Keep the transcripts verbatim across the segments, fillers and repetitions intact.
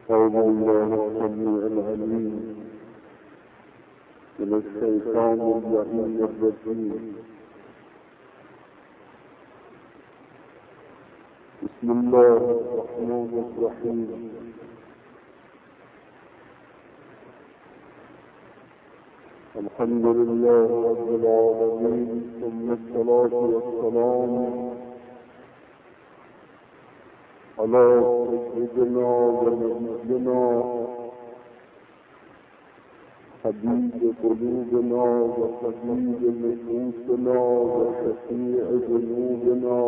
أعوذ بالله السميع العليم من الشيطان اللعين الرجيم. بسم الله الرحمن الرحيم. الحمد لله رب العالمين، ثم الصلاة والسلام على سيدنا ونبينا حبيب قلوبنا وحبيب نفوسنا وشفيع ذنوبنا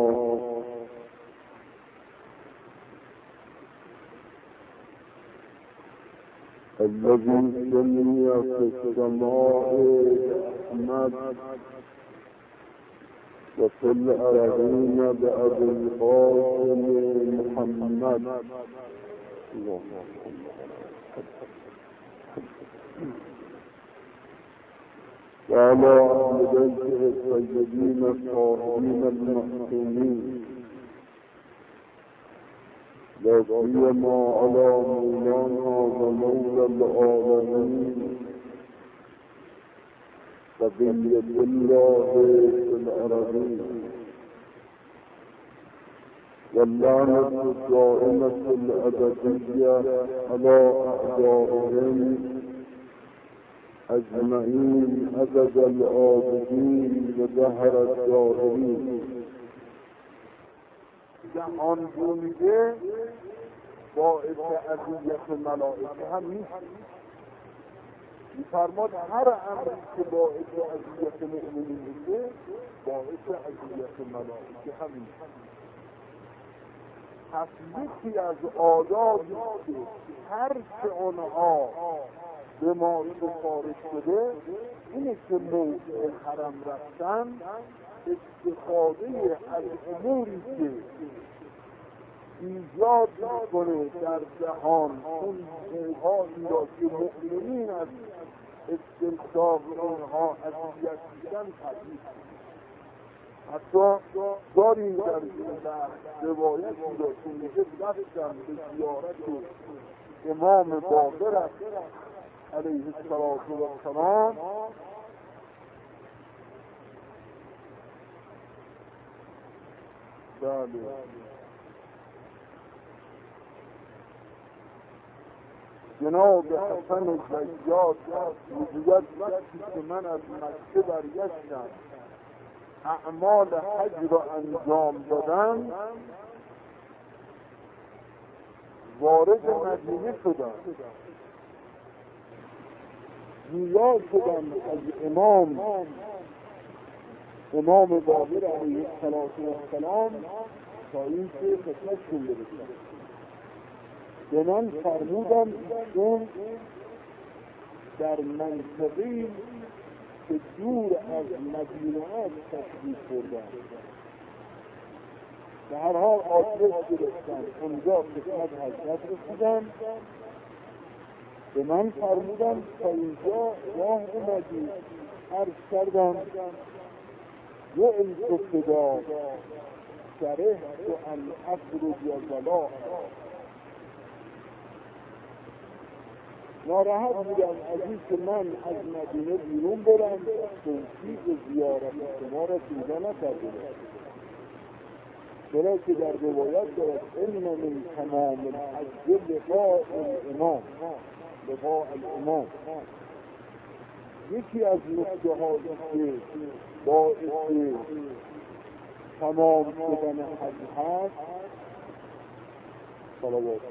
الذي سمي في السماء أحمد وفي الأرضين بأبي القاسم محمد. وعلى أهل بيته الطيبين الطاهرين المعصومين، لا سيما على مولانا ومولى العالمين بقية الله في الأرضين، واللعنة الدائمة الأبدية على أعدائهم أجمعين أبد الآبدين ودهر الدائمين. جهان بوده باعث اذیت ملائکه هم نیست. می‌فرماد هر امری که باعث اذیت مؤمنین میشه باعث اذیت ملائکه هم نیست. پس یکی از آدابی که هر چه آنها به ما سفارش شده اینه که موضع حرم رفتن استفاده از اموری که ایجاد میکنه در جهان اون حقوقی را که مؤمنین از استنشاق اونها اذیت میشن تبعید. حتی داریم در این روایتی را که میگه رفتم به زیارت امام باقر علیه السلام، بله جناب حسن زیاد میگوید وقتی که من از مکه برگشتم اعمال حج را انجام دادم وارد مدینه شدم، جویا شدم از امام امام باقر علیه السلام تا این که خدمتشون برسم. به من فرمودم ایشون در منطقه‌ای که دور از مدینه است تشریف بردن. به هر حال آدرس گرفتم، اونجا خدمت حضرت رسیدم. به من فرمودم تا اینجا راه اومدی. عرض کردم جئت فدا کرهت ان اخرج ولا ناراحت بودم از این که من از مدینه بیرون برم توفیق زیارت شما را پیدا نکردم. چرا که در روایت دارد ان من تمام الحج لقاء الامام، لقاء الامام. یکی از نکته هایی که باعث تمام شدن حج هست صلوات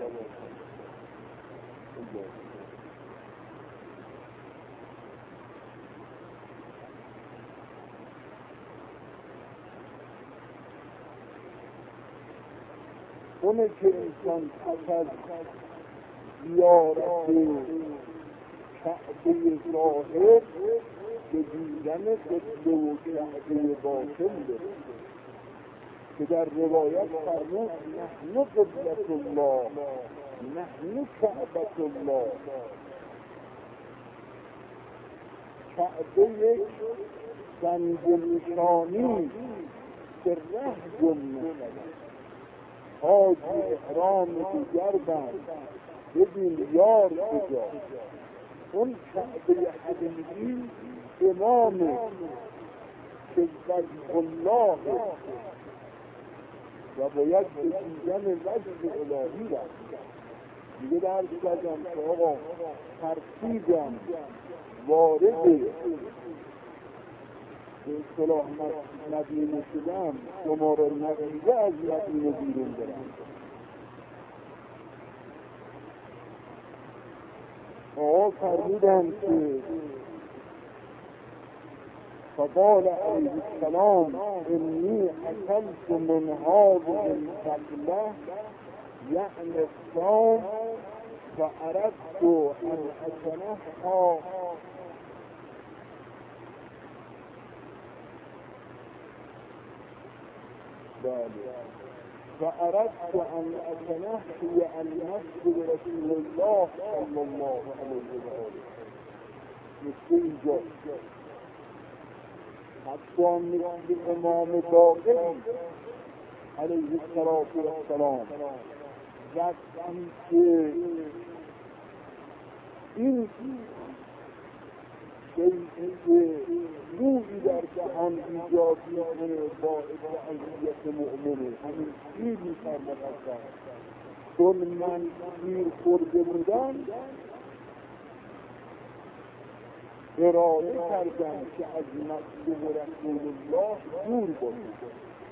اونه که انسان پس از زیارت کعبه ظاهر به دیدن قبله و کعبه باطن برسه که در روایت فرمود نحن قبلة الله نحن کعبة الله. کعبه یک سنگنشانی که ره گم می‌شود. حاج احرام دیگر بند ببین یار کجا، اون کعبه حقیقی امامه که وجه الله و باید به دیدن وجه الهی رفت. دیگه درس کردم که آقا ترتیبم وارد به اصطلاح مدینه شدم، شماره ندیده از مدینه بیرون برم. آقا فرمودن که فقال علیه السلام انی اکلت من هذه الفضله یعنی الصوم فاردت ان اتنحى فأردت أن أتنحي عن مسجد رسول الله صلى الله عليه وآله. مثل اینجا حتی مثل امام باقر علیه السلام وقتی که این شیعی که روحی در جهان ایجاد میکنه باعث اذیت مؤمنه، همین شیر میفرمد هستن. چون من شیر خورده بودم اراده کردم که از مسجد رسول الله دور باشم.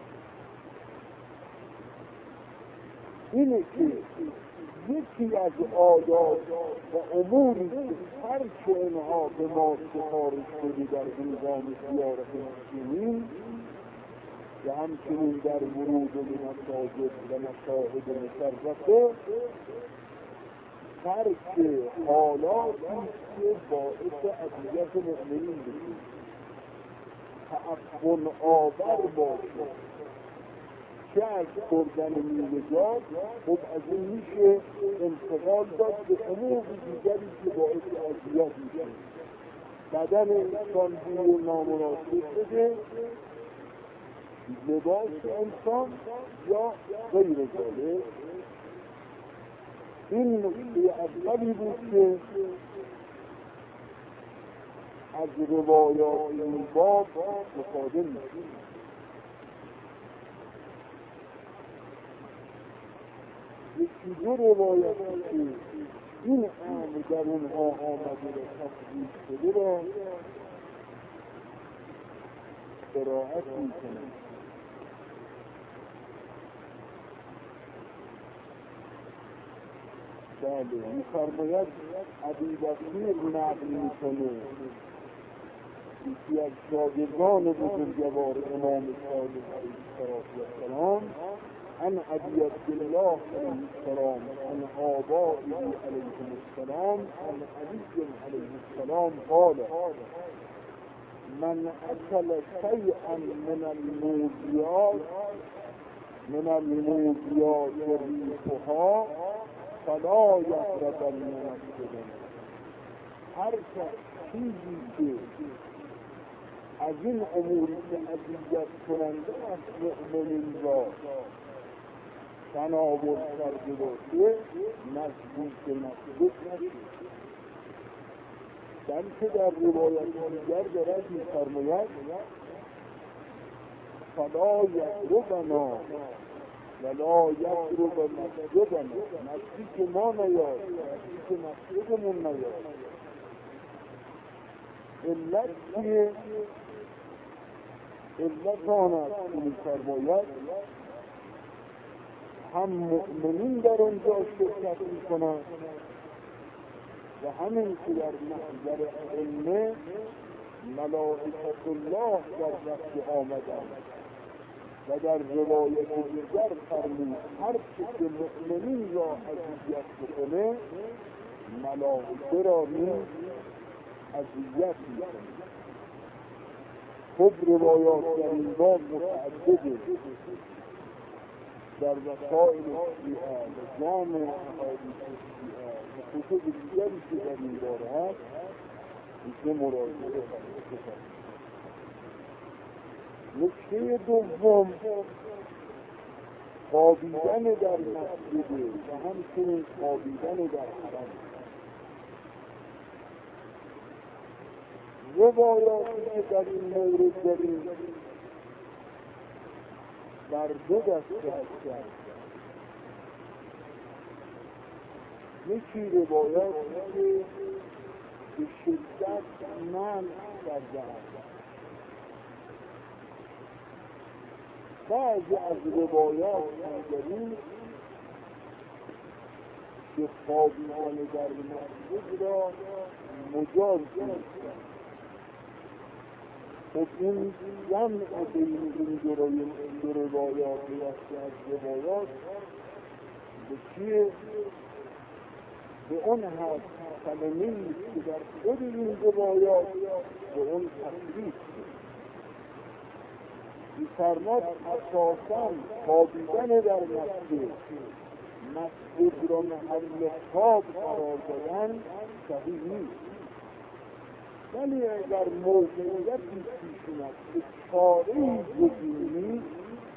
اینه که یکی از آداب و اموری که هر که اینها به ما سفارش شده در نظام زیارت مسلمین و همچنین در ورود به مساجد و مشاهد مشرفه، ترک حالاتی که باعث اذیت مؤمنین بشه، تعفن آور باشه، که از خوردن میوه‌جات خب از این میشه انتقال داد به امور دیگری که باعث اذیت میشه. بدن انسان بوی نامناسب بده، لباس انسان یا غیر ذالک. این نکته اولی بود که از روایات این باب استفاده میشه. یکی دو روایتی که این امر در اونها آمده و تصدیق شده را قرائت میکنم. بله، می‌فرماید ابوبکر نقل میکنه، یکی از شاگردان بزرگوار امام صادق علیه السلام، عن ابي عبد الله عليه السلام عن آبائه عليهم السلام عن علي عليه السلام قال من أكل شيئا من الموذيات من الموذيات ريحها فلا يقربن مسجدنا. هر چیزی که از این اموری که اذیت کننده از مؤمنین را تناول کرده باشه نزدیک مسجد نشید. بلکه در روایت دیگر دارد می‌فرماید فلا یقربنا ولا یقرب مسجدنا، نزدیک ما نیاد، نزدیک مسجدمون نیاد. علت چیه؟ علت آن است که می‌فرماید هم مؤمنین در اونجا شرکت میکنند و همین که در محضر ائمه ملائکة الله در رفت آمدند و در روایت دیگر فرمود هر چه که مؤمنین را اذیت بکنه ملائکه را نیز اذیت میکنه. خب روایات در این باب متعدده، در وسائل شیعه و جامع احادیث شیعه و کتب دیگری که در این باره هست میشه مراجعه کنید. نکته دوم خوابیدن در مسجده و همچنین خوابیدن در حرم. روایاتی که در این مورد داریم در دو دسته هستند. یکی روایاتی که به شدت منع کرده‌اند. بعضی از روایات داریم که خوابیدن در مسجد را مجاز دانستند. خب این جمع بین این دو روایات و از روایات به چیه؟ به اون هست کلمه‌ای که در خود این روایات به اون تصریح می‌فرماد اساساً خوابیدن در مسجد مسجد را محل خواب قرار دادن صحیح نیست. ولی اگر موقعیتی پیش اومد که چاره‌ای جز نیست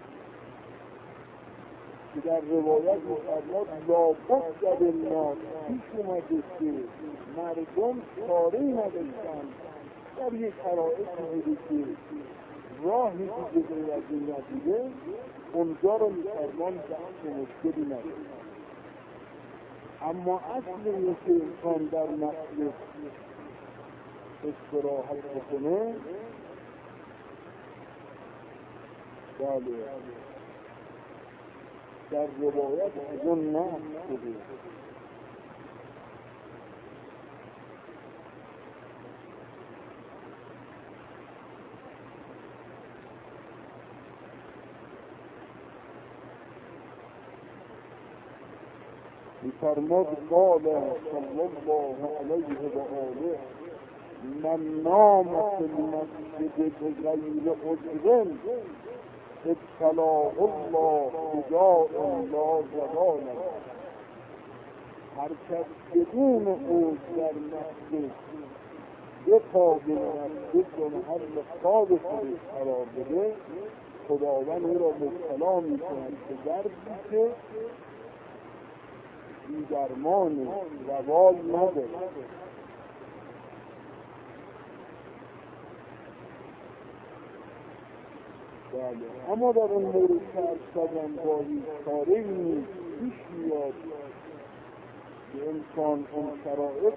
که در روایت می‌فرماد لابد در الناس پیش اومده که مردم چاره‌ای نداشتند در یک شرایطی بوده که راهی دیگه غیر از این نبوده، اونجا رو می‌فرمان بحث مشکلی نداره. اما اصل این که انسان در مسجد استراحت بکنه، بله در روایت از اون نقل شده. فرمود قال صلی الله علیه و آله من نام فی المسجد بغیر عذر ابتلاه الله بداء لا زوال له. هر کس بدون عذر در مسجد بخوابه مسجد و محل خواب خودش قرار بده، خداوند او را مبتلا می‌کند به دردی که بی درمان زوال نداره. بله اما در اون مورد که از کردن گاهی چاره‌ای نیست پیش میاد که انسان اون شرایط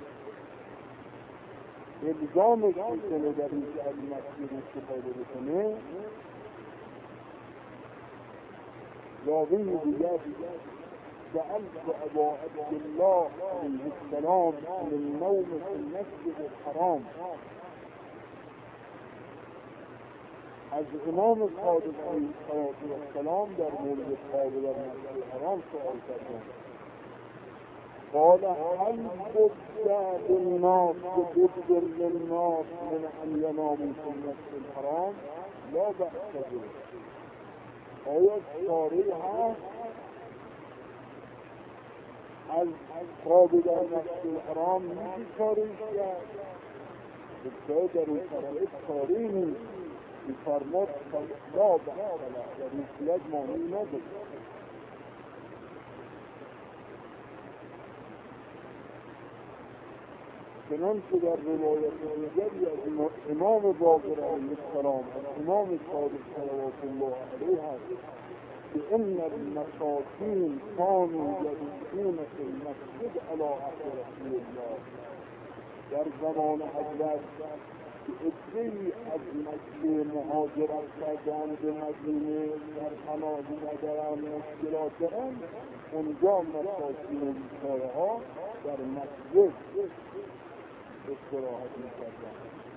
الزامش میکنه در این که از مسجد استفاده بکنه. راوی میگوید سألت أبا عبد الله عليه السلام عن النوم في المسجد الحرام. از امام صادق علیه السلام در مورد خواب در مسجد الحرام سؤال کردند. قال هل بد للناس بد للناس من أن يناموا في المسجد الحرام؟ لا بأس به. آیا چاره‌ای هست از خواب در مسجد الحرام میشه چاره‌ایش کرد؟ بسیار در این شرایط چاره‌ای نیست. می‌فرماد لا بأس له، در این صورت مانعی نداره. چنانچه در روایت دیگری از امام باقر علیه السلام از امام صادق صلوات الله علیه هست که ان المساکین كانوا یبیتون فی المسجد علی عهد رسول الله. در زمان حضرت عده‌ای از مکه مهاجرت کردند به مدینه، در پناه ندارن، مشکلات دارن، اونجا مساکین و بیچاره‌ها در مسجد استراحت می‌کردن.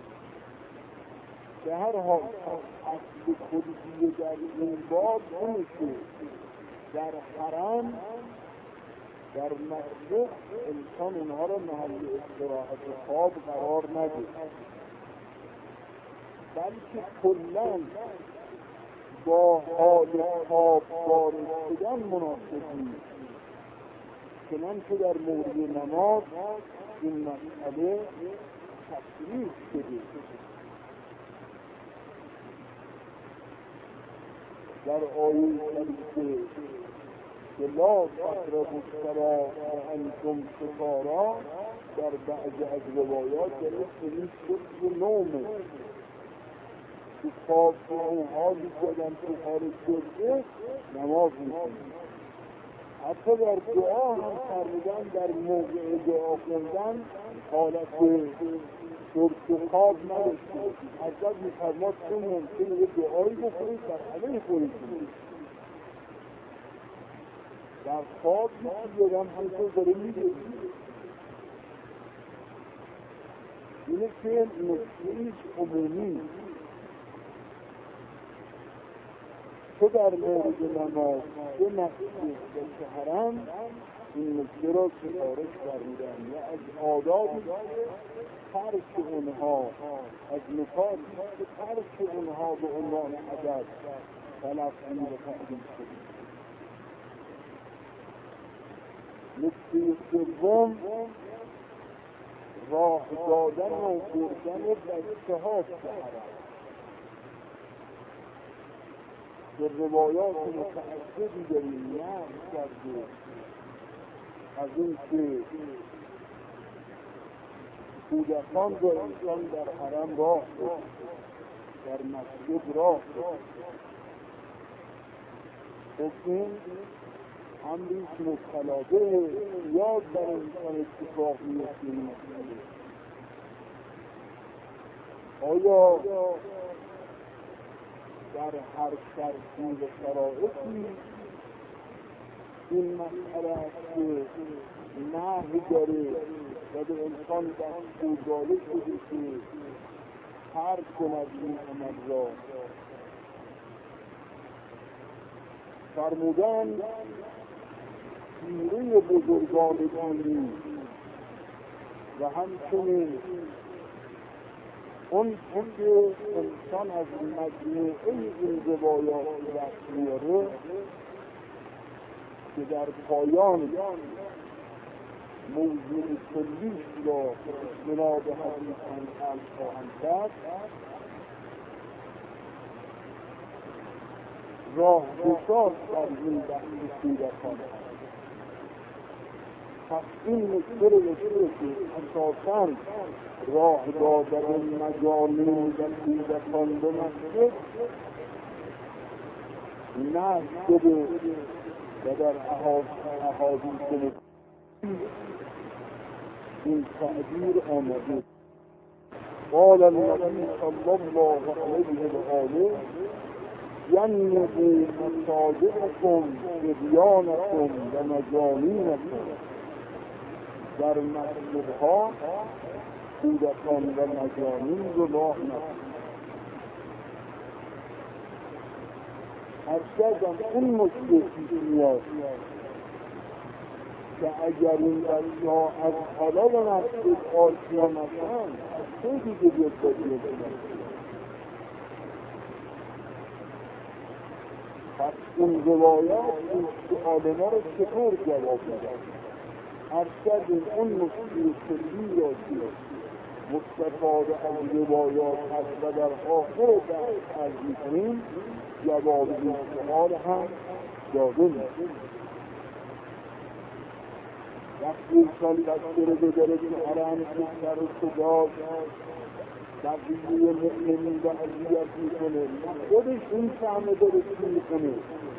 به هر حال اصل خودی در این باب اینه که در حرم در مسجد انسان اونها را محل استراحت خواب قرار نده، بلکه کلاً با حال خواب وارد شدن مناسب نیست. چنانچه در مورد نماز این مسئله تصریح شده. در آیه شریفه که لا تقربوا الصلاة وانتم سکارا در بعضی از روایات داره که این شد نومه که خواب که اون حالی شدن تو خارج شده نماز میکنن. حتی در دعا هم فرمودن در موقع دعا خوندن حالت شرط و خواب نداشته باشید. حضرت می‌فرماد چون ممکنه یه دعایی بکنید در همه خودتون در خواب یکی یادم همطور داره میگه. اینه که نکته‌ایش عمومی چه در مورد نماز چه مسجد و چه حرم این نکته را سفارش فرمودن و از آدابی که ترک اونها از نکاتی که ترک اونها به عنوان ادب تلقی و تعبیر شده. نکته سوم راه دادن و بردن بچه ها به حرم. در روایات متعددی داریم نقل کرده از این که کودکان را انسان در حرم راه داد، در مسجد راه داد. خب این امریک مطلبه یاد در انسان اتفاق میفته این مسئله. آیا در هر شرطی و شرایطی این مسئله است که نهی داره و به انسان دستور داده شده که ترک کند این عمل را؟ فرمودن سیره بزرگان دینی و همچنین اون که انسان از مجموعه این روایات دست میاره که در پایان موضوع کلیش را به استناد حدیث انقل خواهند کرد. راه گشاد در این بحث کودکان. پس این نکته رو بسیده که اساساً راه دادن مجامع و کودکان به مسجد نه شده و در احادیث این تعبیر آمده. قال النبی صلی الله علیه و آله جنبوا مساجدکم صبیانکم و مجانینکم. در مسجدها کودکان و مجانین رو راه ندید. هرچند این مشکل پیش میاد که اگر این بچه‌ها از حالا به مسجد آشنا نشن از چه دیگه بیاد بکنن؟ پس این روایات این سؤال ما رو چطور جواب میدن؟ هرچند اون مشکل کلی را که مستفاده از روایات هست و در آخر بحث عرض می‌کنیم جواب این سؤال هم داده می‌کنیم. وقتی انسان بچه رو بذاره که حرم سر و صدا بقیه مؤمنین و اذیت میکنه، خودش این فهمه داره چی میکنه.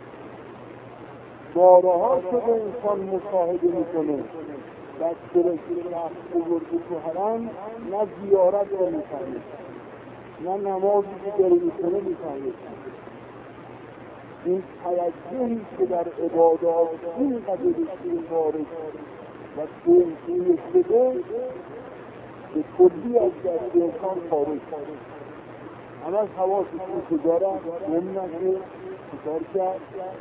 بارها شده انسان مشاهده میکنه بچه رو که شخص بزرگی تو حرم نه زیارت رو میفهمه نه نمازی که داره میکنه میفهمه. این توجهی که در عبادات این قدرشی خارج و توجیه شده به کلی از دست انسان خارج شده. همه از حواسش این کجا را گم نشه چکار کرد.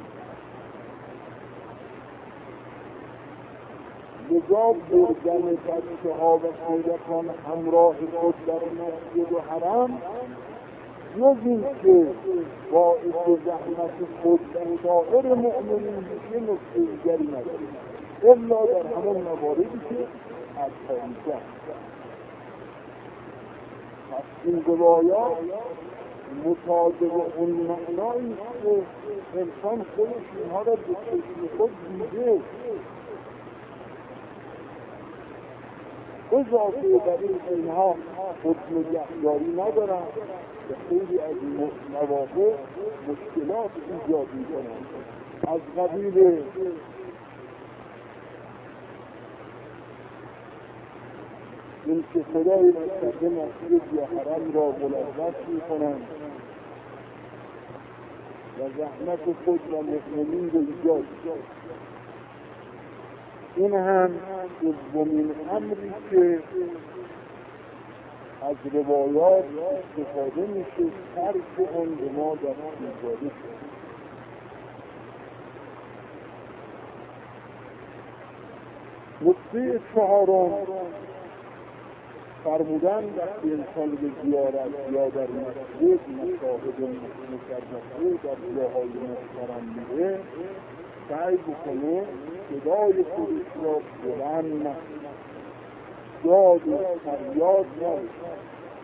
لذا بردن بچه ها و کودکان همراه خود در مسجد و حرم جز این که باعث زحمت خود و سایر مؤمنین یه نکته دیگری نداره الا در همون مواردی که از تاریخ. پس این روایات مطابق اون معنایی که انسان خودش اینها را به چشم خود دیده. اضافه بر این اینها خود نگهداری ندارن که خیلی از مواقع مشکلات ایجاد می‌کنند، از قبیل این که خدای مستقیم مسجد یا حرم را ملوث می‌کنند و زحمت خود و مؤمنین را ایجاد می‌کنند. این هم دومین امری که از روایات استفاده میشه ترک اون به ما دستور داده شد. نکته چهارم فرمودن وقتی انسان به زیارت یا در مسجد مشاهد مشرفه در جاهای محترم میره سعی بکنه صدای خودش را بلند نکنه، داد و فریاد نباشه،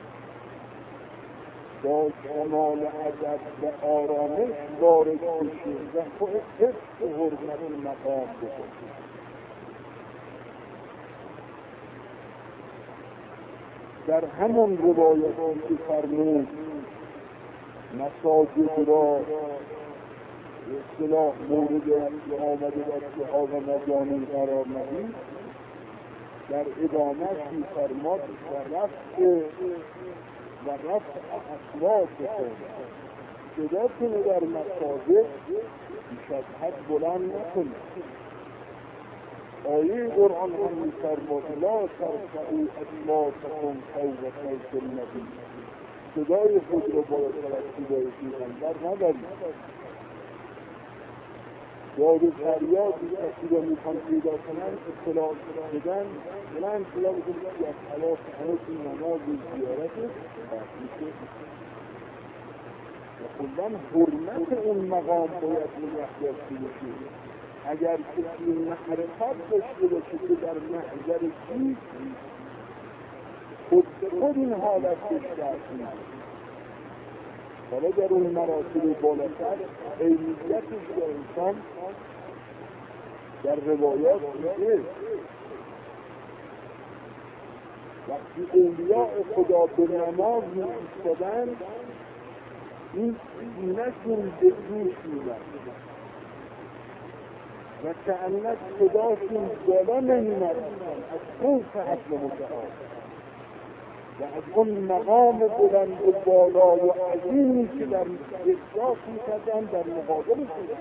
با کمال ادب و آرامش وارد بشه و حفظ حرمت مقام بکنه. در همون روایاتی که فرمود مساجد را به اصطلاح مورد آمده در اتحاد مجانی قرار ندید، در ادامت می‌فرماد و رفع و رفع اصوات بکن، صداتون در مساجد بیش از حد بلند نکنید. آیه قرآن هم می‌فرماد لا ترفعوا اصواتکم فوق صوت النبی، صدای خود را باید از صدای پیغمبر نبرید. داد و فریادی کسی را میخوان پیدا کنن اطلاع بدن بلند صدا بکنید که از حواس همه‌تون نماز و زیارت میشه و کلاً حرمت اون مقام باید نگه داشته بشه. اگر کسی معرفت داشته باشه که در محضر چیز خود به خود این حالت بشترد میشه، حالا در اون مراتب بالاتر عینیتش به انسان در روایات میگه وقتی اولیاء خدا به نماز می‌ایستادن این سینه‌شون به گوش می‌رفت و کأنک صداشون بالا نمی‌رفتن از خوف حضر متعال و از اون مقام بلند و بالا و عظیمی که در احساس می‌کردن در مقابل خودشون.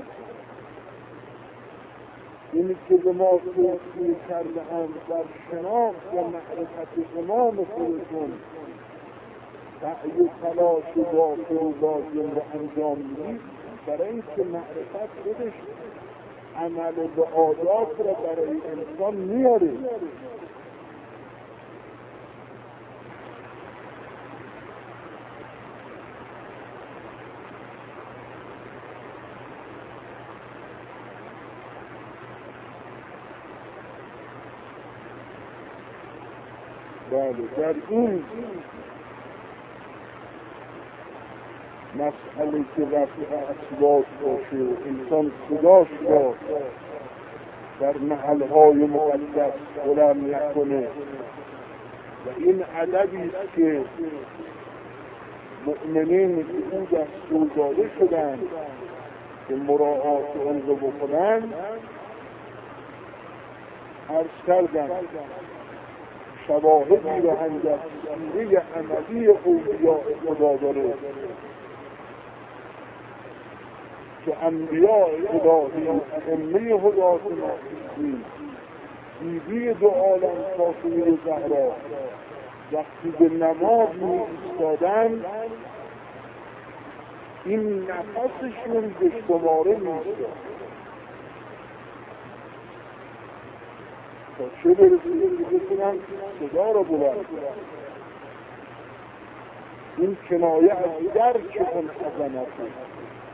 اینی که به ما توصیه کرده‌اند در شناخت و معرفت امام خودشون سعی و تلاش باطل و لازم را انجام می‌دید، برای اینکه معرفت خودش عمل به عادات را برای انسان میاره. بله، در این مسئله که رفع اصوات باشه انسان صداش را در محلهای مقدس بلند نکنه و این ادبی است که مؤمنین که او دستور داده شدند که مراعات آن را بکنند. عرض کردم شواهدی را هم در سیره عملی اولیاء خدا داره که انبیاء الهی ائمه هدات مهدیین بیبی دو عالم فاطمه زهرا وقتی به نماز می ایستادند این نفسشون به شماره می ایستاد تا چه برسید که بتونن صدا را بلند کنن. این کنایه از درک اون عظمت است.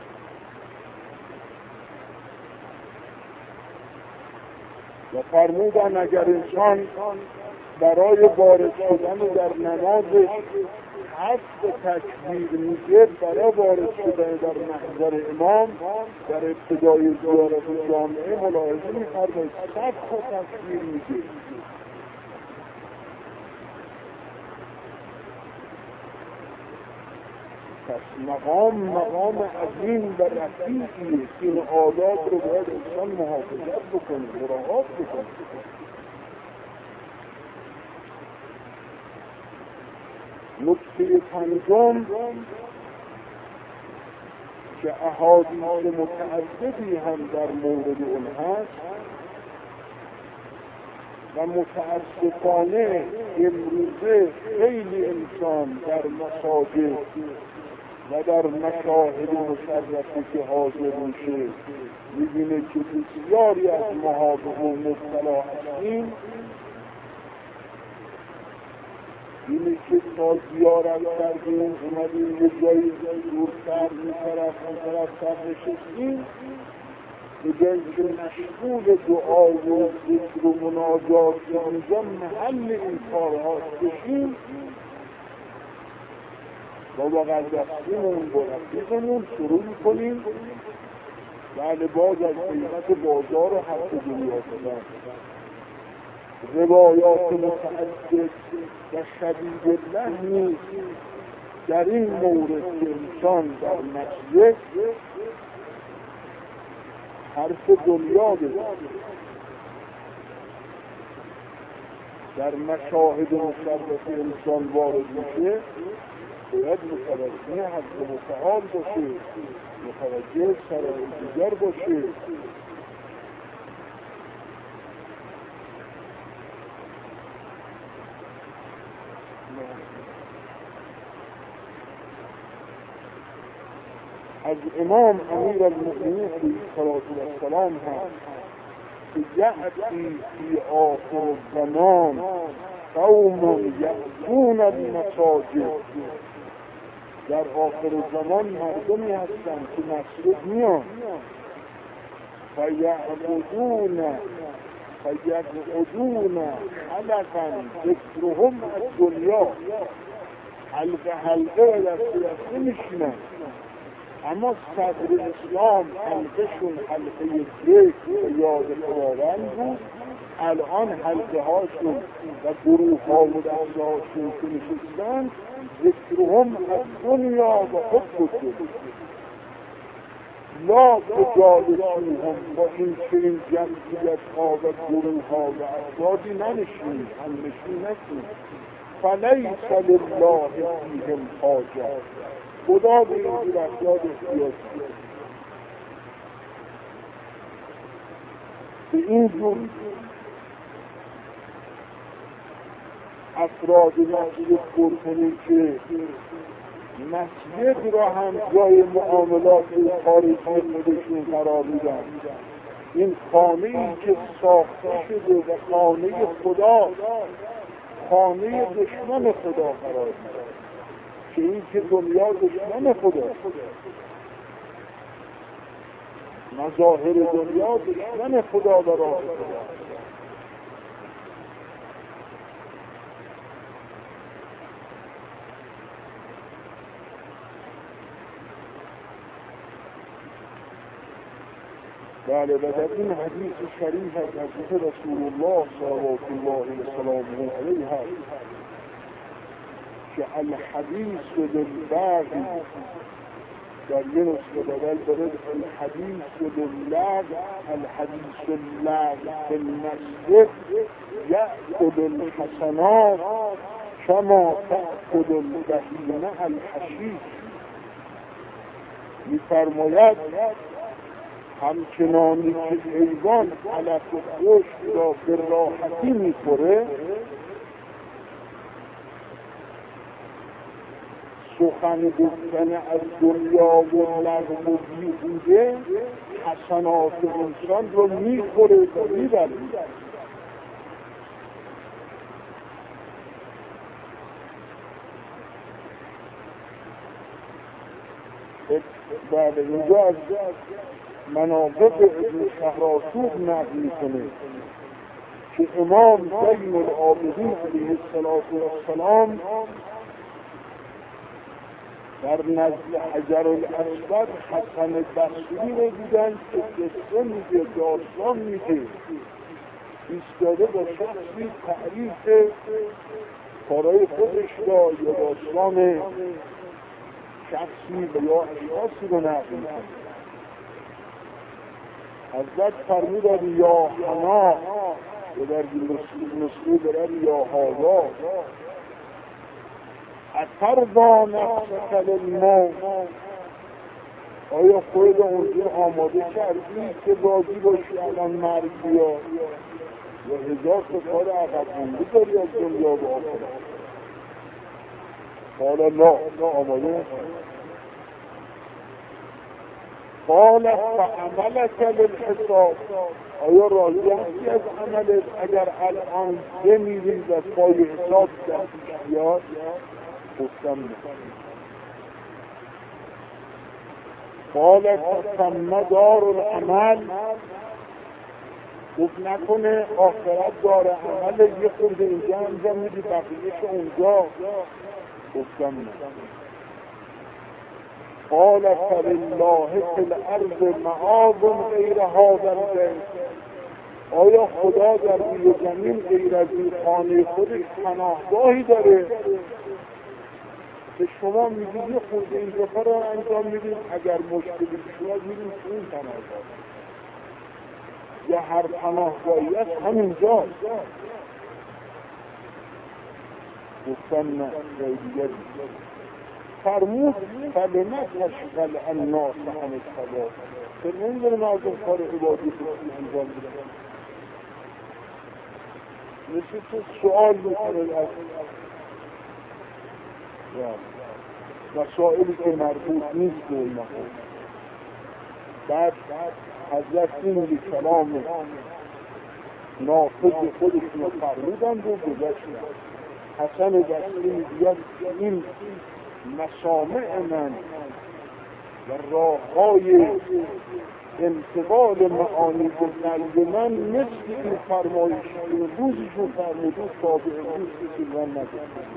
و فرمودن اگر انسان برای وارد شدن در نمازش حد تکبیر میگه برای وارد شدن در محضر امام در ابتدای زیارت جامعه ملاحظه می‌فرمایید صد تا تکبیر میگه. پس مقام مقام عظیم و رفیعیه. این آداب رو باید انسان محافظت بکنه، مراعات بکنه. نکته پنجم که احادیث متعددی هم در مورد اون هست و متاسفانه امروزه خیلی انسان در مساجد و در مشاهد مشرفه که حاضر میشه میبینه که بسیاری از ما به اون مبتلا هستیم. اینی که تا زیارت کردیم اومدیم یه جایی دورتر این طرف این طرف سر نشستیم، به جایی که مشغول دعا و ذکر و مناجات که اونجا محل این کارها بشیم، با بغل دستیمون با رفیقمون شروع میکنیم بله باز از قیمت بازار و حق دنیا شدن. روایات متعدد و شدید لحنی در این مورد که انسان در مسجد حرف دنیا بده، در مشاهد مشرف انسان وارد میشه باید متوجه حق متعال باشه، متوجه شرایط دیگر باشه. از امام امیر المؤمنین علیه السلام هست که یأتی فی آخر الزمان قوم یأتون المساجد، در آخر زمان مردمی هستند که مسجد میان فیعبدون فیقعدون حلقا ذکرهم الدنیا، حلقه حلقه و دسته دسته میشینن، اما صدر اسلام حلقهشون حلقه ذکر یاد خداوند بود. الان حلقه هاشون و گروه ها و دسته هاشون که نشستن ذکرهم از دنیا و حب دنیا، لا تجالسون هم با این چنین جمعیت ها و گروه ها و افرادی ننشینید، هم نشین نکنید. فلیس لله فیهم حاجه، خدا به این افراد احتیاج دارد. به این جور افراد مسجد پر کنید که مسجد را هم جای معاملات خارجی خودشون قرار میدن. این خانه‌ای که ساخته شده و خانه خدا، خانه دشمن خدا قرار میدن که این که دنیا دشمن خدا، مظاهر دنیا دشمن خدا و راه خدا. بله و در این حدیث شریف از حضرت رسول الله صلوات الله وسلامه علیه هست که الحدیث باللغو، در یه نسخه بدل دارد الحدیث باللغو، الحدیث اللغو فی المسجد یأکل الحسنات کما تأکل البهیمه الحشیش. می‌فرماید همچنانی که حیوان علف خشک را به راحتی می‌خوره، سخن گفتن از دنیا و لغو و بیهوده حسنات انسان رو می‌خوره و می‌بره. بعد اینجا از مناقب ابن شهرآشوب نقل میکنه که امام زین العابدین علیه السلام در نزد حجر الاسود حسن بصری رو دیدن که قصه میگه، داستان میگه، ایستاده با شخصی تعریف کارهای خودش را یا داستان شخصی یا اشخاصی رو نقل میکنه. حضرت فرمودن یا حنا، یا در نسخه دارن یا حالا، اترضا نفسک للموت، آیا خود اونجور آماده کردی که راضی باشی الان مرگ بیاد یا هزار تا کار عقب مونده داری از دنیا به آخرت؟ قال لا، آماده نشد. قال فعملک للحساب، آیا راضی هستی از عملت اگر الان بمیری و پای حساب دستش بیاد؟ گفتم نه. قال فتم دار العمل، گفت نکنه آخرت دار عمل یه خورده اینجا انجام میدی بقیهش اونجا؟ گفتم نه. قال فلله فی الارض معاذ غیر هذا البیت، آیا خدا در روی زمین غیر از این خانه خودش پناهگاهی داره که شما میگید یه خورده این دفعه را انجام میدید، اگر مشکلی شما میدید تو این پناهگاه یا هر پناهگاهی است همینجاست؟ گفتم نه، جای دیگری. فرمود فلما تشغل الناس عن الصلاة، که نمیدونه مردم کار عبادی بکنی انجام بدن. مثل تو سؤال میکنه از مسائلی که مربوط نیست به این مقام. بعد حضرت این کلام نافذ خودشون رو فرمودند و گذشتند. حسن بصری میگوید این مسامع من و راههای انتقال معانی به قلب من مثل این فرمایش که روزشون فرمودن تابع روز کسی من نداشتن.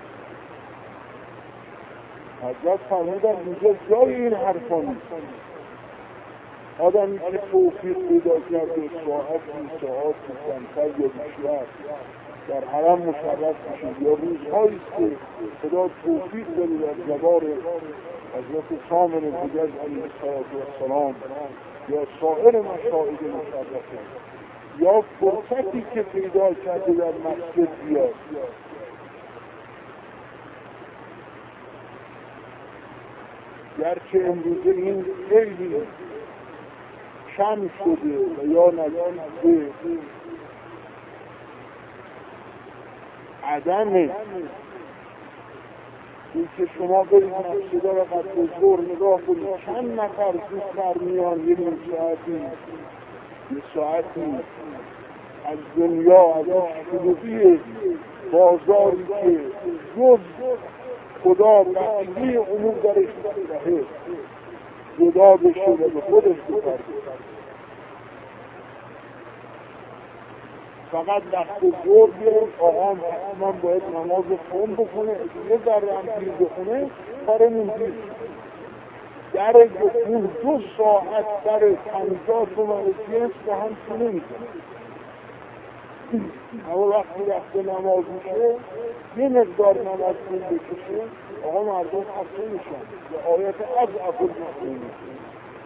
حضرت فرمودن اینجا جای این حرفا نیست. آدمی که توفیق پیدا کرده ساعتی ساعتی کمتر یا بیشتر در حرم مشرف میشه یا روزهایی که خدا توفیق داره در جوار حضرت سامر بزرگ علیه السلام یا سایر مشاهد مشرفه یا فرصتی که پیدا کرده در مسجد بیاد، گرچه امروزه این خیلی کم شده و یا نزدیک عدمه، این که شما برید مسجده را قبل ظهر نگاه کنید چند نفر زودتر میان یه نیم ساعتی یه ساعتی از دنیا، از شلوغی بازاری که جز خدا بقیه امور درش رهه جدا بشه و به خودش بپرده. فقط وقت زور بیارید آقا حتما باید نماز خون بخونه، یه ذره هم دیر بخونه کارمون دیر. در گفتون دو ساعت در پنجاه تومن جنس با هم چونه میکنه. اما وقتی وقت نماز میشه یه مقدار نماز خون بکشه آقا مردم خسته میشن یا آیت از اصل مخون میشه.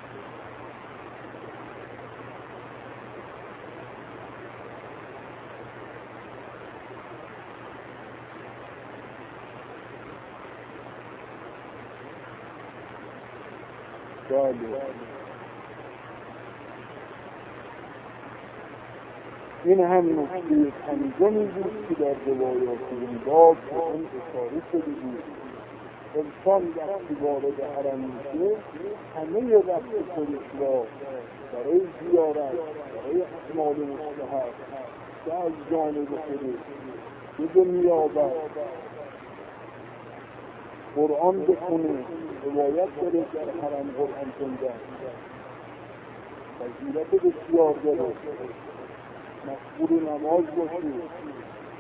این هم نکته پنجمی بود که در روایات این باب به اون اشاره شده بود. انسان وقتی وارد حرم میشه همه وقت خودش را برای زیارت، برای اعمال مستحب که از جانب خودش به میابد، قرآن بخونه، روایت داره در حرم قرآن خوندن فضیلت بسیار داره، مشغول نماز باشی،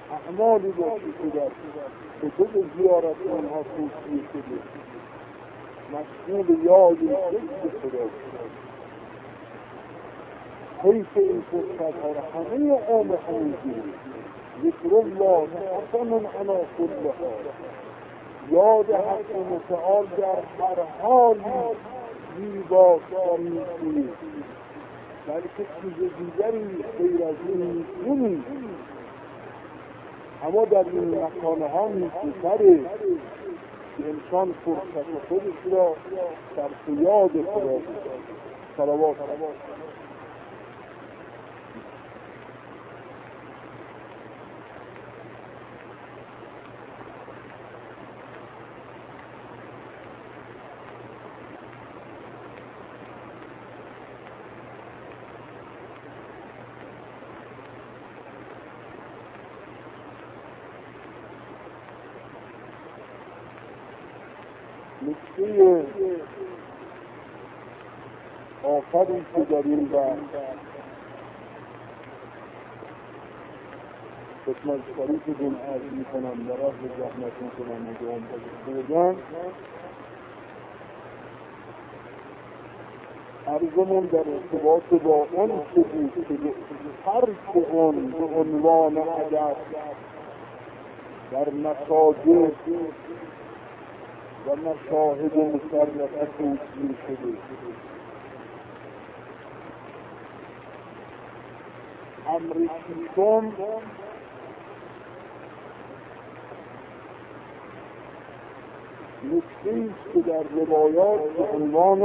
اعمالی باشی که در کتب زیارت آنها توصیه شده. مشغول یاد ذکر خدا حیث این فرصت ها را همه عمر همینجوری ذکر الله حسن علی کل حال، یاد حق متعال در هر حالی زیباست و نیکویی، بلکه چیز دیگری غیر از این نیست. اما در این مکانها نیکوتره که انسان فرصت خودش را صرف یاد خدا بکنه. صلوات نکته آخری که در این بحث خدمت شریفتون عرض میکنم و رفت زحمت میکنم نگاه بودن عرضمون در ارتباط با اون که بود که ترک اون به عنوان هدف در مساجد و مشاهد مشرفه توصیل شده. امر ششم نکته‌ای است که در روایات به عنوان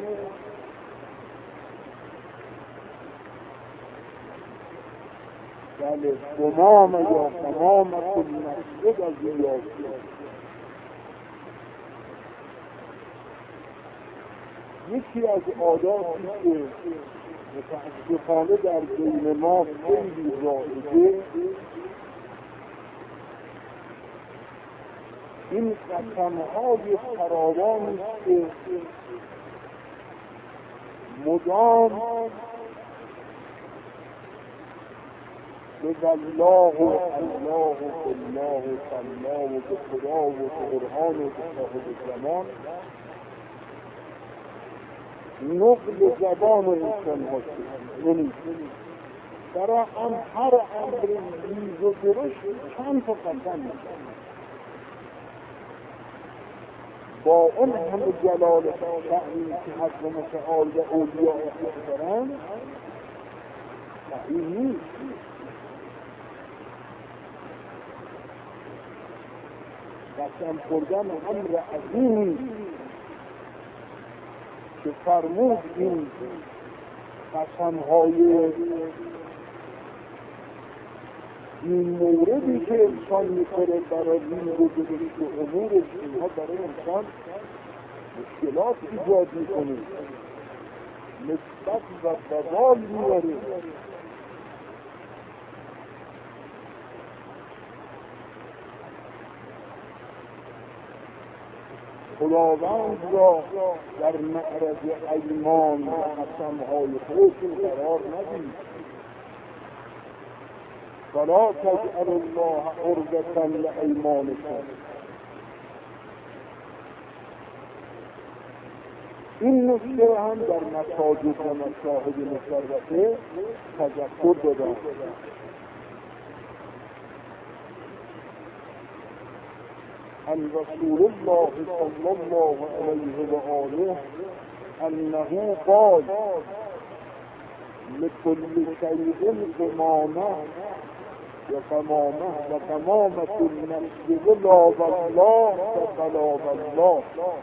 بله تمام یا تمامت المسجد از این یاد شد. یکی از عاداتی که متاسفانه در بین ما خیلی رایجه این قسم‌های فراوانی است که مدام به والله و الله و الله و الله و به خدا و به قرآن و به صاحب زمان نقل زبان انسان ها شد. یعنی برای هم هر امر ریز و درشت چند تا قسم میشن با اون همه جلال شأنی که حضرت متعال و اولیاء خود دارن صحیح نیست. قسم خوردن امر عظیمی که فرمود این قسم‌های این موردی که انسان می‌خوره برای این گذشت و امورش اینها برای انسان مشکلات ایجاد می‌کنه، نسبت و بوال میاره. خداوند را در معرض ایمان و قسم‌های خودشون قرار ندید. فلا تجعل الله عرضة لأیمانکم. این نکته هم در مساجد و مشاهد مشرفه تذکر دادن. عن رسول الله صلى الله عليه وآله أنه قال لكل شيء إمامة وتمامة وتمامة المسجد لا والله فلا والله.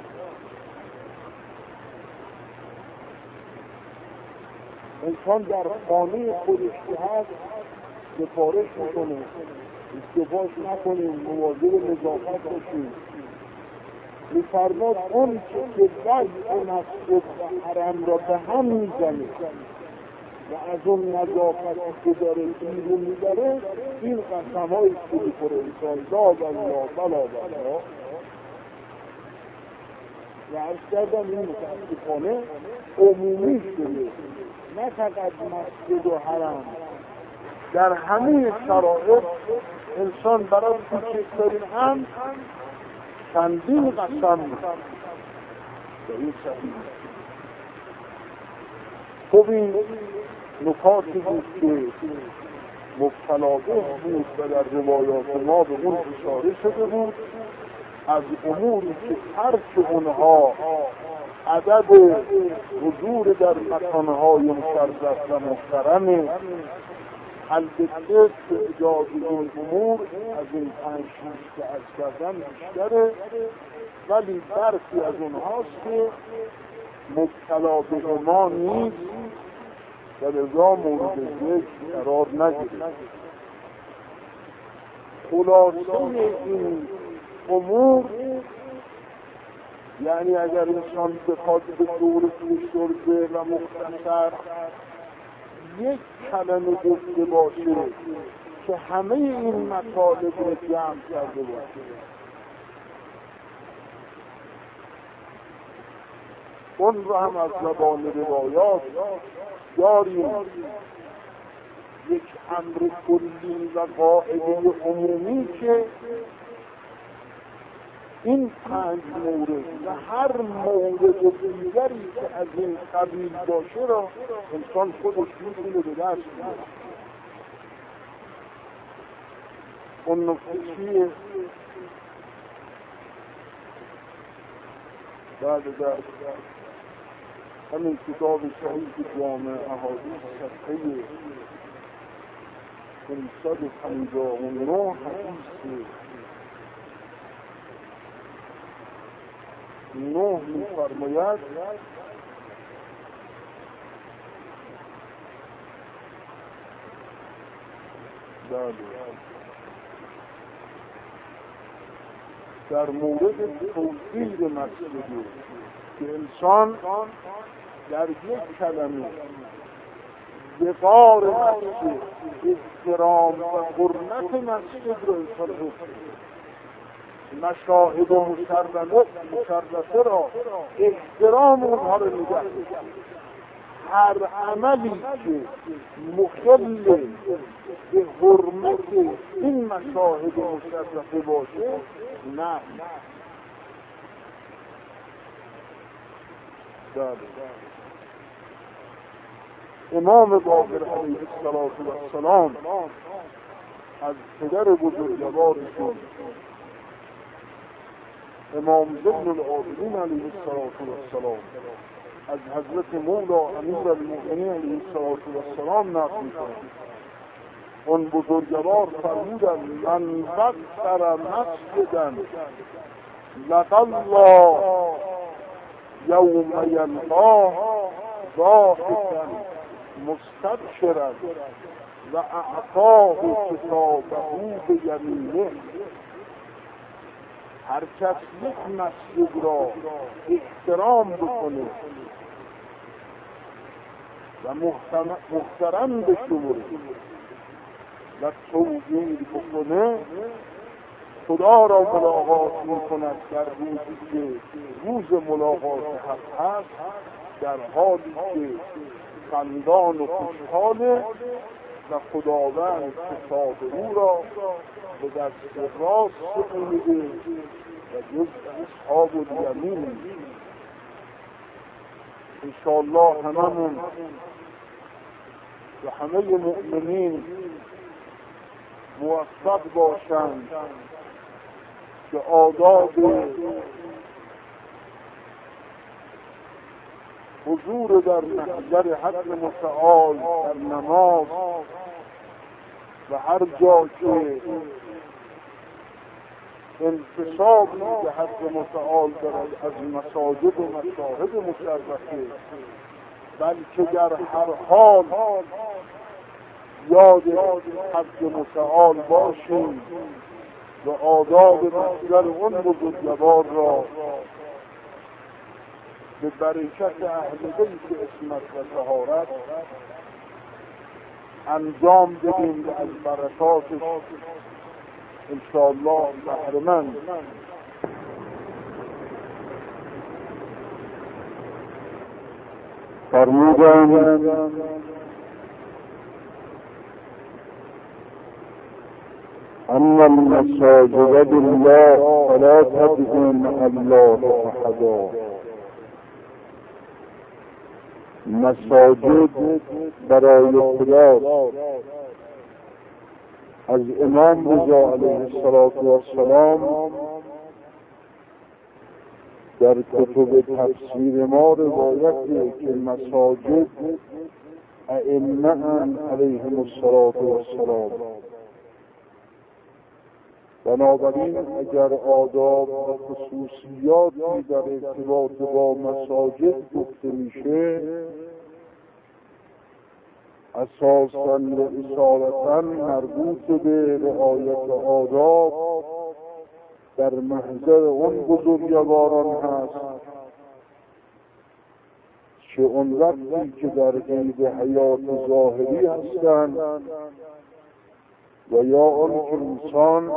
انسان در خانه خودش که هست سفارش میکنه، استفاش نکنیم، مواظب نظافت باشیم. می‌فرماد اون که وضع مسجد و حرم را به هم میزنه و از اون نظافتی که داره بیرون میبره، این قسم‌هایی که می‌خوره انسان لا والله بلا والله. و عرض کردم این متاسفانه عمومی شده، نه فقط مسجد و حرم، در همه شرایط انسان برای کوچکترین هم چندین قسم می‌خوره. و این صحیح. خب این نکاتی بود که مبتلا به بود و در روایات ما به اون اشاره شده بود، از اموری که ترک اونها عدد حضور در مکانهای مشرف و محترم. البته تعداد این امور از این پنج شیش که از کردن بیشتره، ولی برخی از اونهاست که مبتلا به ما نیست و لذا مورد ذکر قرار نگیرد. خلاصه این امور یعنی اگر انسان بخواد به طور فشرده و مختصر یک کلمه گفته باشه که همه این مطالب رو جمع کرده باشه، اون رو هم از زبان روایات داریم. یک امر کلی و قاعده عمومی که این پنج مورد و هر مورد دیگری که از این قبیل باشه را انسان خودش میتونه به دست بیاره. اون نکته چیه؟ بعد در همین کتاب صحیح جامع احادیث صفحه پانصد و پنجاه و نه حدیث نه می‌فرماید در مورد توحید مسجد که انسان در یک کلمه وقار مسجد، احترام و حرمت مسجد رو انسان حفظ، مشاهد و مشرفه را احترام اونها رو نگه داشت. هر عملی که مخل به حرمت این مشاهد و مشرفه باشه نه. امام باقر علیه السلام از پدر بزرگوارشون امام زین العابدین علیه السلام از حضرت مولا امیرالمؤمنین علیه السلام نقل می‌کنند. اون بزرگوار فرمودند من وقر مسجدا لقی الله یوم یلقاه ضاحکا مستبشرا و اعطاه کتابه بیمینه. هر کس یک مسجد را احترام بکنه و محترم بشمره و توجیه بکنه، خدا را ملاقات میکند در روزی که روز ملاقات حق هست، در حالی که خندان و خوشحاله و خداوند کتاب او را به دست راست میده و جز اصحاب الیمین. انشاءالله هممون و همه مؤمنین موفق باشند که آداب حضور در محضر حق متعال در نماز و هر جا که انتصاب به حق متعال دارد از مساجد و مشاهد مشرفه، بلکه در هر حال یاد حق متعال باشیم و آداب محضر اون بزرگوار را به برکت اهل بیت عصمت و طهارت انجام بدیم و از برکاتش انشاءالله بهره‌مند. فرمودند اما المساجد لله فلا تدعوا مع الله احدا مساجد برای خداست. از امام رضا علیه السلام در کتب تفسیر ما روایته که مساجد ائمه علیهم السلام. بنابراین اگر آداب و خصوصیاتی در ارتباط با مساجد گفته میشه، اساساً و اصالتاً مربوط به رعایت آداب در محضر اون بزرگواران هست که اون وقتی که در قید حیات ظاهری هستند و یا اون که انسان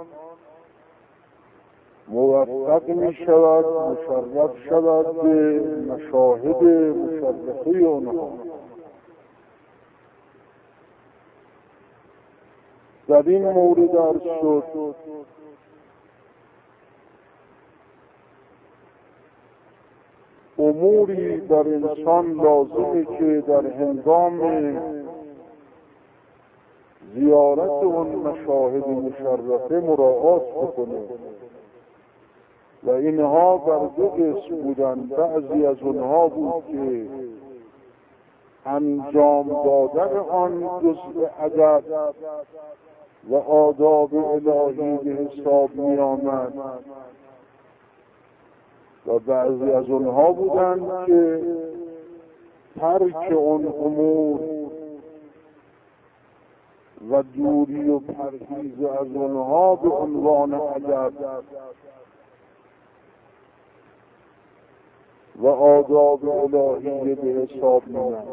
موفق می شود مشرف شود به مشاهد مشرفه اونها. در این مورد عرض شد اموری بر انسان لازمه که در هنگام زیارت اون مشاهد مشرفه مراعات بکنه و اینها بر دو قسم بودن. بعضی از اونها بود که انجام دادن آن جزء ادب و آداب الهی به حساب می آمد و بعضی از اونها بودند که ترک اون امور و دوری و پرهیز از اونها به عنوان ادب و آداب الهی به حساب می آمد.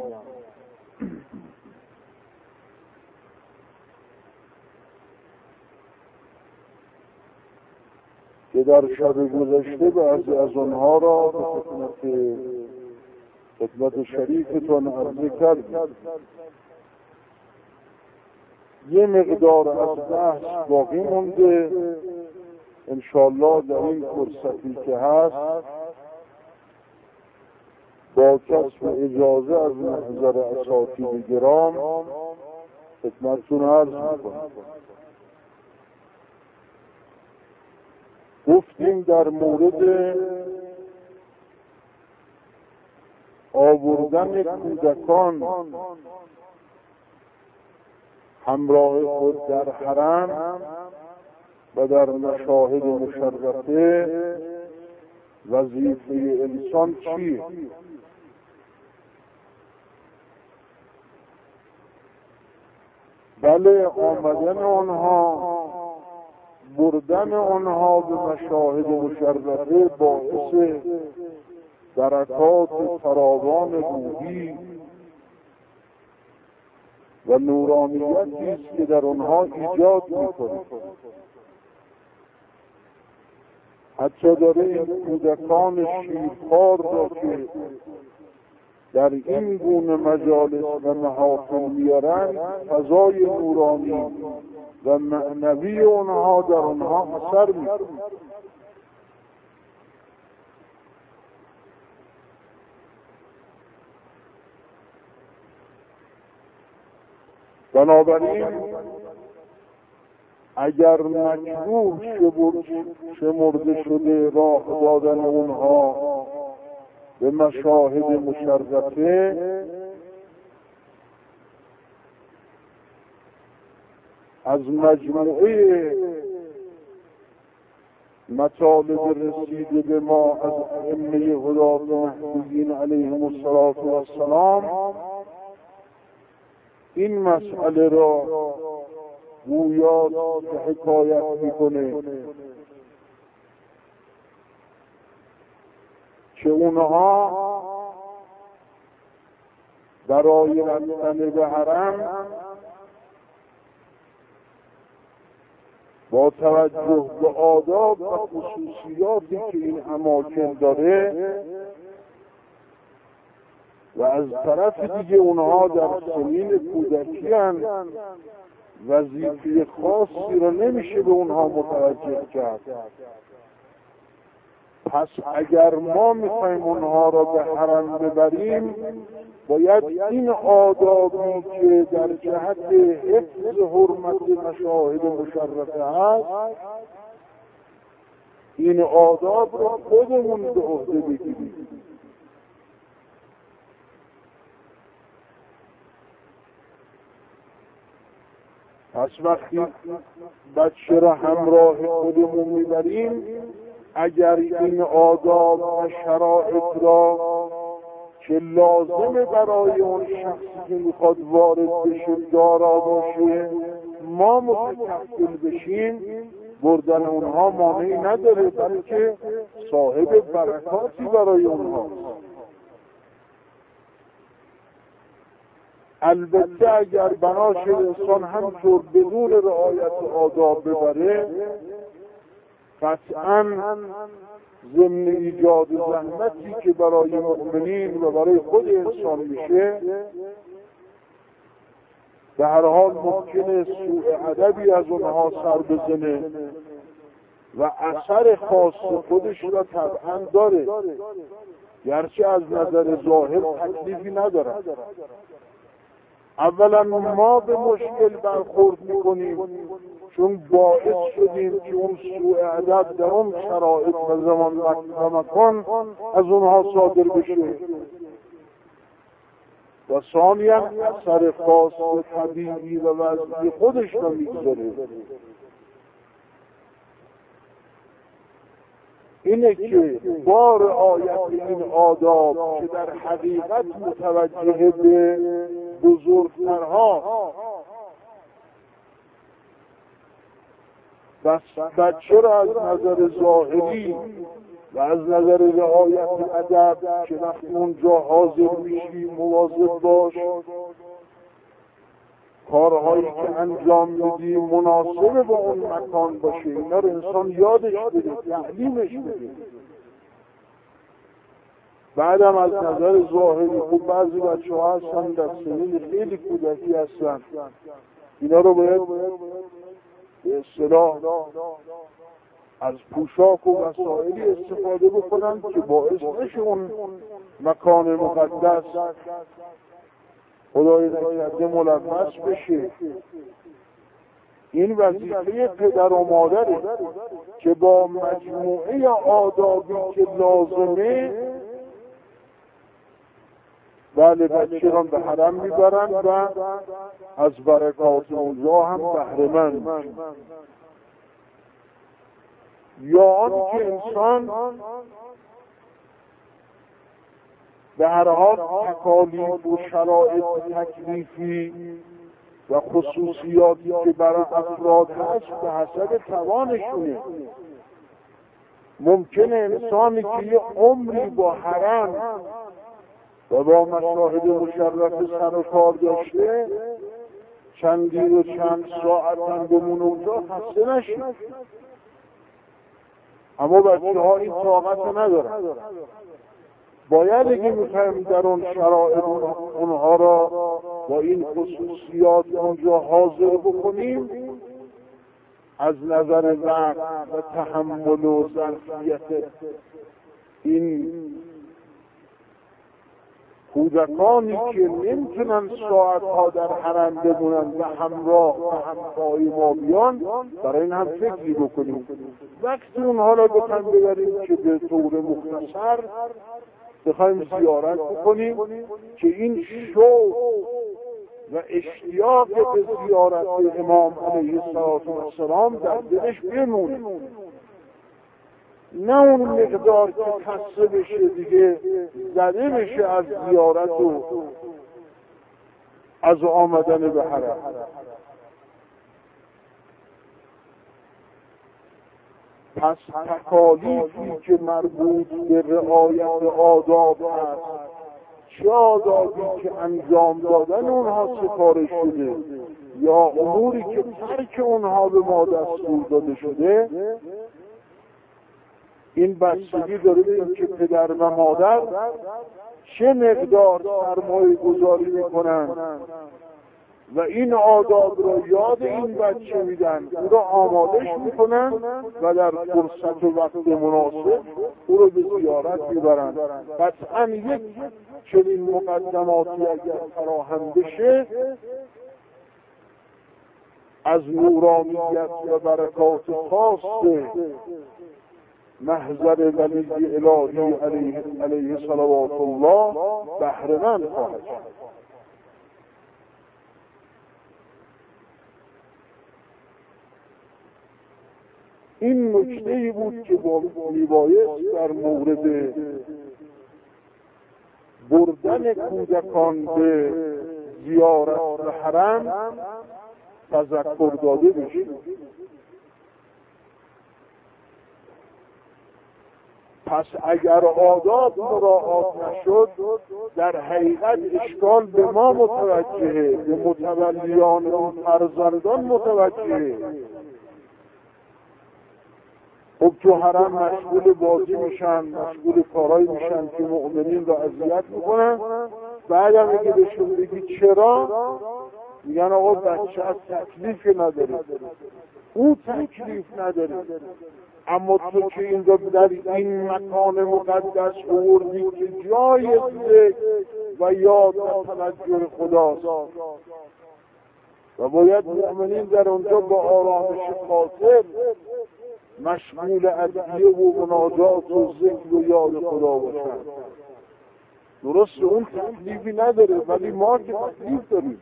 که در شب گذشته بعضی از آنها را به خدمت خدمت شریفتون عرضه کردیم. یه مقدار از بحث باقی مونده، انشاءالله در این فرصتی که هست با کسب اجازه از محضر اساتید گرام خدمتتون عرض میکنم. گفتیم در مورد آوردن کودکان همراه خود در حرم و در مشاهد مشرفه وظیفه انسان چیه؟ بله، آمدن آنها، بردن آنها به مشاهد مشرفه باعث برکات فراوان روحی و نورانیتی است که در آنها ایجاد می‌کند. حتی داره این کودکان شیرخوار را که در این گونه مجالس و محافل میارن، فضای نورانی و معنوی اونها در اونها اثر میکنه. بنابراین اگر مجبور شمرده شده راه دادن اونها به مشاهد مشرفه، از مجموعه مطالب رسیده به ما از ائمه هدات محبوبین علیهم السلام این مسئله را گویا حکایت میکنه که اونها برای رفتن به حرم با توجه به آداب و خصوصیاتی که این اماکن داره و از طرف دیگه اونها در سنین کودکی هستند، وظیفه خاصی را نمیشه به اونها متوجه کرد. پس اگر ما میخوایم اونها را به حرم ببریم، باید این آدابی که در جهت حفظ حرمت مشاهد مشرفه هست، این آداب را خودمون به عهده بگیریم. پس وقتی بچه را همراه خودمون میبریم، اگر این آداب و شرایط را که لازمه برای اون شخصی که میخواد وارد بشه دارا باشه، ما متکفل بشیم، بردن اونها مانعی نداره، بلکه صاحب برکاتی برای اونها. البته اگر بناشه انسان همطور بدون رعایت آداب ببره، قطعاً ضمن ایجاد زحمتی که برای مؤمنین و برای خود انسان میشه، به هر حال ممکنه سوء ادبی از اونها سر بزنه و اثر خاص خودش را طبعاً داره، گرچه از نظر ظاهر تکلیفی نداره. اولا ما به مشکل برخورد میکنیم چون باعث شدیم که اون سوء ادب در اون شرایط و زمان و مکان از اونها صادر بشه، و ثانیا اثر خاص و طبیعی و وضعی خودش را میگذاره. اینه که با رعایت این آداب که در حقیقت متوجه به بزرگترها، بس بچه را از نظر ظاهری و از نظر رعایت ادب که وقتی اونجا حاضر میشی مواظب باش، کارهایی که انجام میدی مناسب با اون مکان باشه، اینا رو انسان یادش بده، تعلیمش بده. بعدم از نظر ظاهری خوب بعضی بچه ها هستن در سنین خیلی کودکی هستن، اینا رو باید به اصطلاح از پوشاک و وسایلی استفاده بکنن که باعث نشه اون مکان مقدس خدای نکرده ملوث بشه. این وظیفه پدر و مادره که با مجموعه آدابی که لازمه، بله بچه را به حرم میبرن و از برکات اونجا هم بهره‌مند میشن. یا آن که انسان به هر حال تکالیف و شرایط تکلیفی و خصوصیاتی که برای افراد هست به حسب توانشونه. ممکنه انسانی که یه عمری با حرم و با مشاهد مشرف سر و کار داشته، چندی و چند ساعت هم بمونه اونجا خسته نشه، اما بچه ها این طاقت ندارن. باید اگه میخوایم در اون شرایط اونها را با این خصوصیات اونجا حاضر بکنیم، از نظر وقت و تحمل و ظرفیت این کودکانی که نمیتونن ساعتها در حرم بمونن و همراه و همراهی ما بیان، برای این هم فکری بکنیم. وقتی اونها را بخوایم ببریم که به طور مختصر بخوایم زیارت بکنیم که این شوق و اشتیاق به زیارت امام علیه السلام در دلش بمونه، نه اون مقدار که خسته بشه دیگه زده بشه از زیارت و از آمدن به حرم. پس تکالیفی که مربوط به رعایت آداب هست، چه آدابی که انجام دادن اونها سفارش شده یا اموری که ترک اونها به ما دستور داده شده، این بستگی داره به این که پدر و مادر چه مقدار سرمایه گذاری میکنن و این آداب را یاد این بچه میدن، او را آمادش میکنن و در فرصت و وقت مناسب او را به زیارت میبرن. قطعا یک چنین مقدماتی اگر فراهم بشه از نورانیت و برکات خاص محضر ولی الهی علیه, علیه صلوات الله بهره مند خواهد شد. این نکته‌ای بود که میبایست در مورد بردن کودکان به زیارت و حرم تذکر داده بشه. پس اگر آداب مراعات نشد در حقیقت اشکال به ما متوجهه، به متولیان و فرزندان متوجهه. خب تو حرم مشغول بازی میشن، مشغول کارایی میشن که مؤمنین را اذیت میکنن. بعد هم اگه بهشون بگی چرا، میگن آقا بچه از تکلیف نداره، او تکلیف نداره. اما تو که این را در این مکان مقدس آوردی که جای ذکر و یاد و توجه خداست و باید مؤمنین در اونجا با آرامش خاطر مشغول ادعیه و مناجات و ذکر و یاد خدا باشند. درست اون تکلیفی نداره، ولی ما که تکلیف داریم.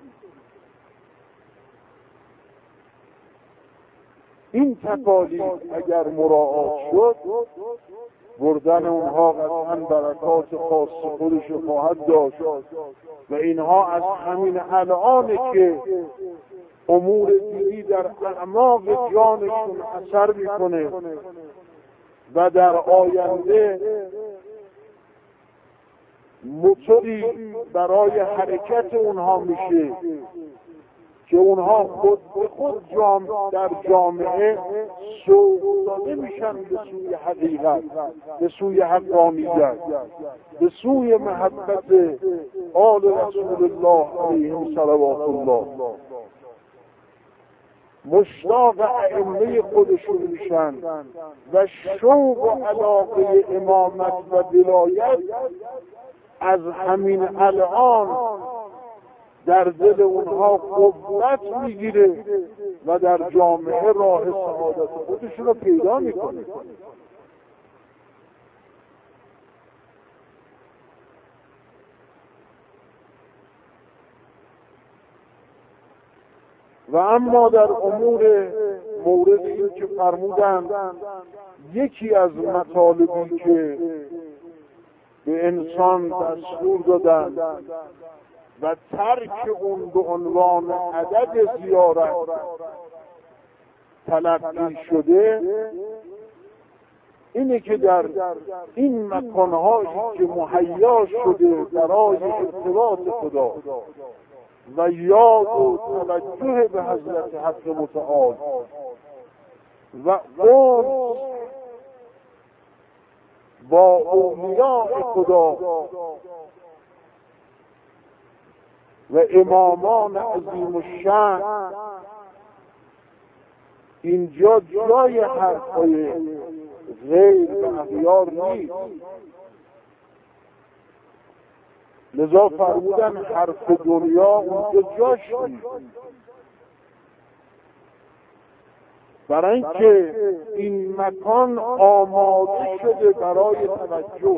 این تکالیف اگر مراعات شد بردن اونها قطعاً برکات خاص خودش خواهد داشت و اینها از همین الانه که امور دینی در اعماق جانشون اثر میکنه و در آینده موتوری برای حرکت اونها میشه که اونها خود به خود جام در جامعه سوق داده میشن به سوی حقیقت، به سوی حقانیت، به سوی محبت آل رسول الله علیهم صلوات الله. مشتاق ائمه خودشون میشن و شوق و علاقه امامت و ولایت از همین الان در دل اونها قوت میگیره و در جامعه راه سعادت خودشون رو پیدا میکنه. و اما در امور مورد این که فرمودند یکی از مطالبی که به انسان دستور دادند و ترک اون به عنوان عدد زیارت تلقی شده اینه که در این مکانهایی که مهیا شده برای ارتباط خدا و یاد و توجه به حضرت حق متعال و اون با اولیاء خدا و امامان عظیم الشأن، اینجا جای حرفای غیر و اغیار نیست. لذا فرمودن حرف دنیا اونجا جاش نیست، برای اینکه این مکان آماده شده برای توجه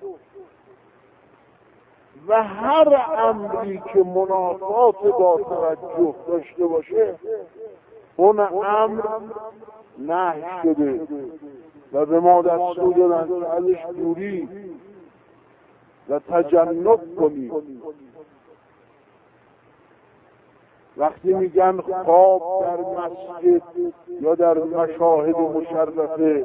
و هر امری که منافات با توجه داشته باشه اون امر نهی شده و به ما دستور دادن که ازش دوری و تجنب کنید. وقتی میگن خواب در مسجد یا در مشاهد مشرفه،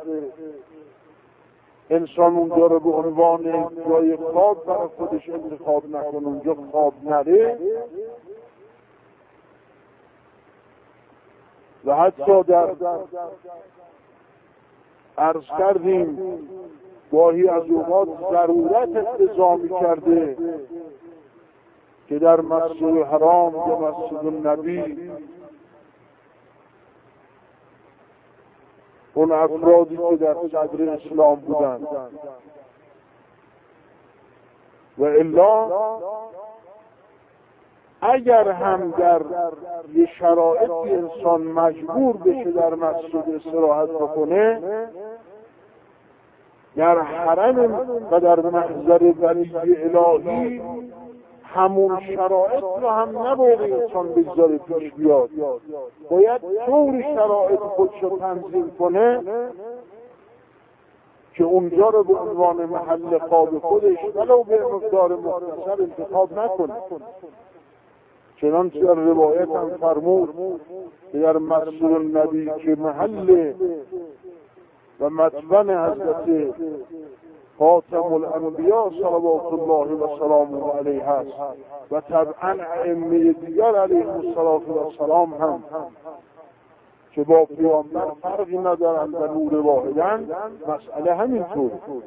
انسان اونجا رو به عنوان جای خواب برای خودش انتخاب نکنه، اونجا خواب نره. و حتی در عرض کردیم گاهی از اوقات ضرورت اقتضا کرده که در مسجد حرام یا مسجد النبی اون افرادی که در صدر اسلام بودند و الا اگر هم در یه شرایطی انسان مجبور بشه در مسجد استراحت بکنه، در حرم و در محضر ولی الهی همون شرایط رو هم نباید انسان بگذاره پیش بیاد، باید طوری شرایط خودش رو تنظیم کنه که اونجا رو به عنوان محل خواب خودش ولو به مقدار مختصر انتخاب نکنه. چنانچه در روایت هم فرمود که در مسجد النبی که محل و مطمن حضرت خاتم الانبیاء صلوات الله و سلامه علیه هست و طبعا ائمه دیگر علیهم السلام هم که با پیامبر فرقی ندارند و نور واحدند، مسئله همینطور.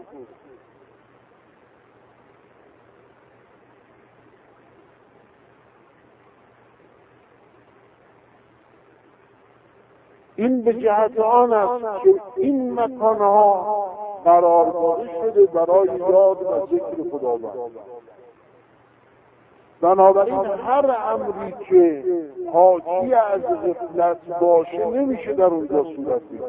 این به جهت آن است که این مکانها قرار داده شده برای یاد و ذکر خداوند. بنابراین هر امری که حاکی از غفلت باشه نمیشه در اونجا صورت بگیره.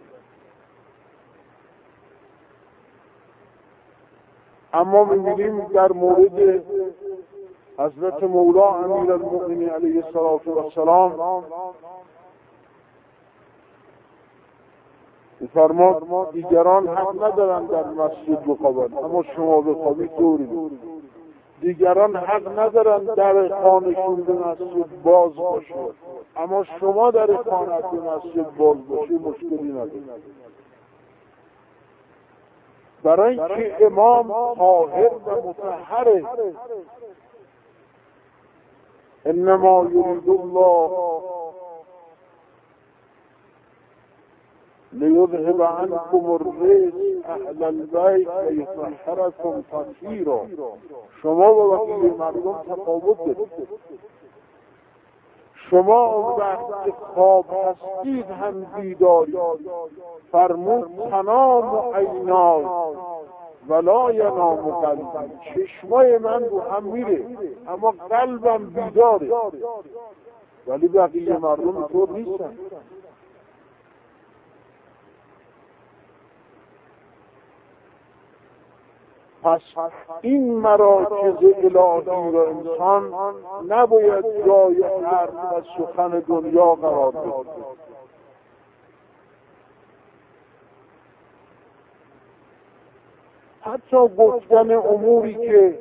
اما می‌بینیم در مورد حضرت مولا امیرالمؤمنین علیه السلام فرمود دیگران حق ندارند در مسجد بخوابند اما شما بخوابید طوری. دیگران حق ندارند در خانه‌شون به مسجد باز باشه اما شما در خانه‌ت به مسجد باز باشه مشکلی ندارید. برای اینکه امام طاهر و مطهره. انما یرید الله لیذهب عنکم الرجس اهل البیت و یطهرکم تطهیرا. شما با بقیه مردم تفاوت دارید. شما اون وقت خواب هستید هم بیداری. فرمود تنام عینای ولا ینام قلبی. چشمای من رو هم میره اما قلبم بیداره، ولی بقیه مردم طور نیستن. پس این مراکز الهی را انسان نباید جای حرف و سخن دنیا قرار بده. حتی گفتن اموری که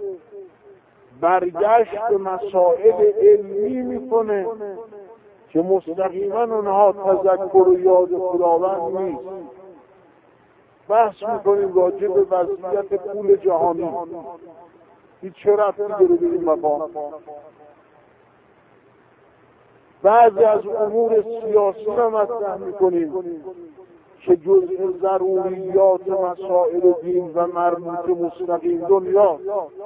برگشت به مسائل علمی میکنه که مستقیما اونها تذکر و یاد خداوند نیست. بحث میکنیم راجع به وضعیت پول جهانی، هیچ چه ربطی داره به این مقام. بعضی از امور سیاسی را مطرح میکنیم که جزء ضروریات مسائل دین و مربوط مستقیم دنیا.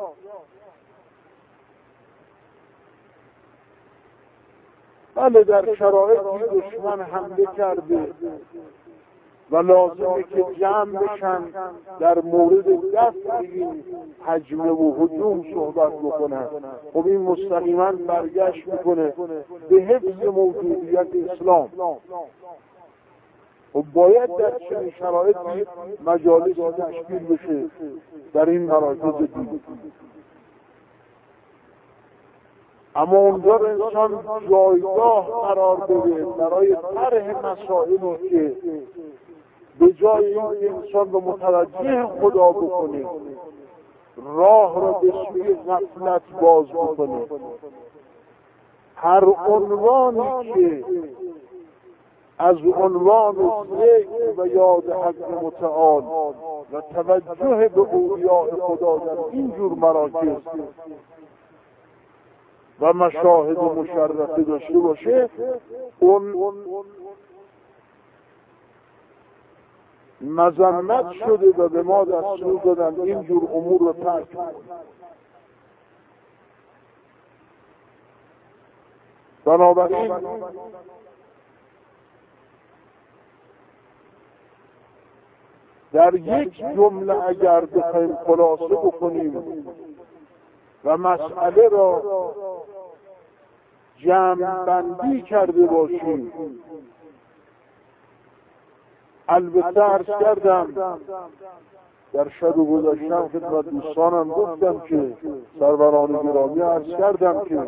بله در شرایطی دشمن حمله کرده و لازمه که جمع بشن در مورد دفع این هجمه و هجوم صحبت بکنن. خب این مستقیما برگشت میکنه به حفظ موجودیت اسلام. خب باید در چنین شرایطی مجالس تشکیل بشه در این مراکز دین. اما اونجا انسان جایگاه قرار بده برای طرح مسائلی که به جای اینکه انسان رو متوجه خدا بکنه راه را به سوی غفلت باز بکنه. هر عنوانی که از عنوان ذکر و یاد حق متعال و توجه به اولیاء خدا در اینجور مراکز و مشاهد مشرفه داشته باشه، اون مذمت شده و به ما دستور دادن اینجور امور رو ترک کنیم. بنابراین در یک جمله اگر بخوایم خلاصه بکنیم و مسئله را جمع بندی کرده باشیم، البته عرض کردم در شب گذشتم خدمت دوستانم گفتم که سروران گرامی عرض کردم که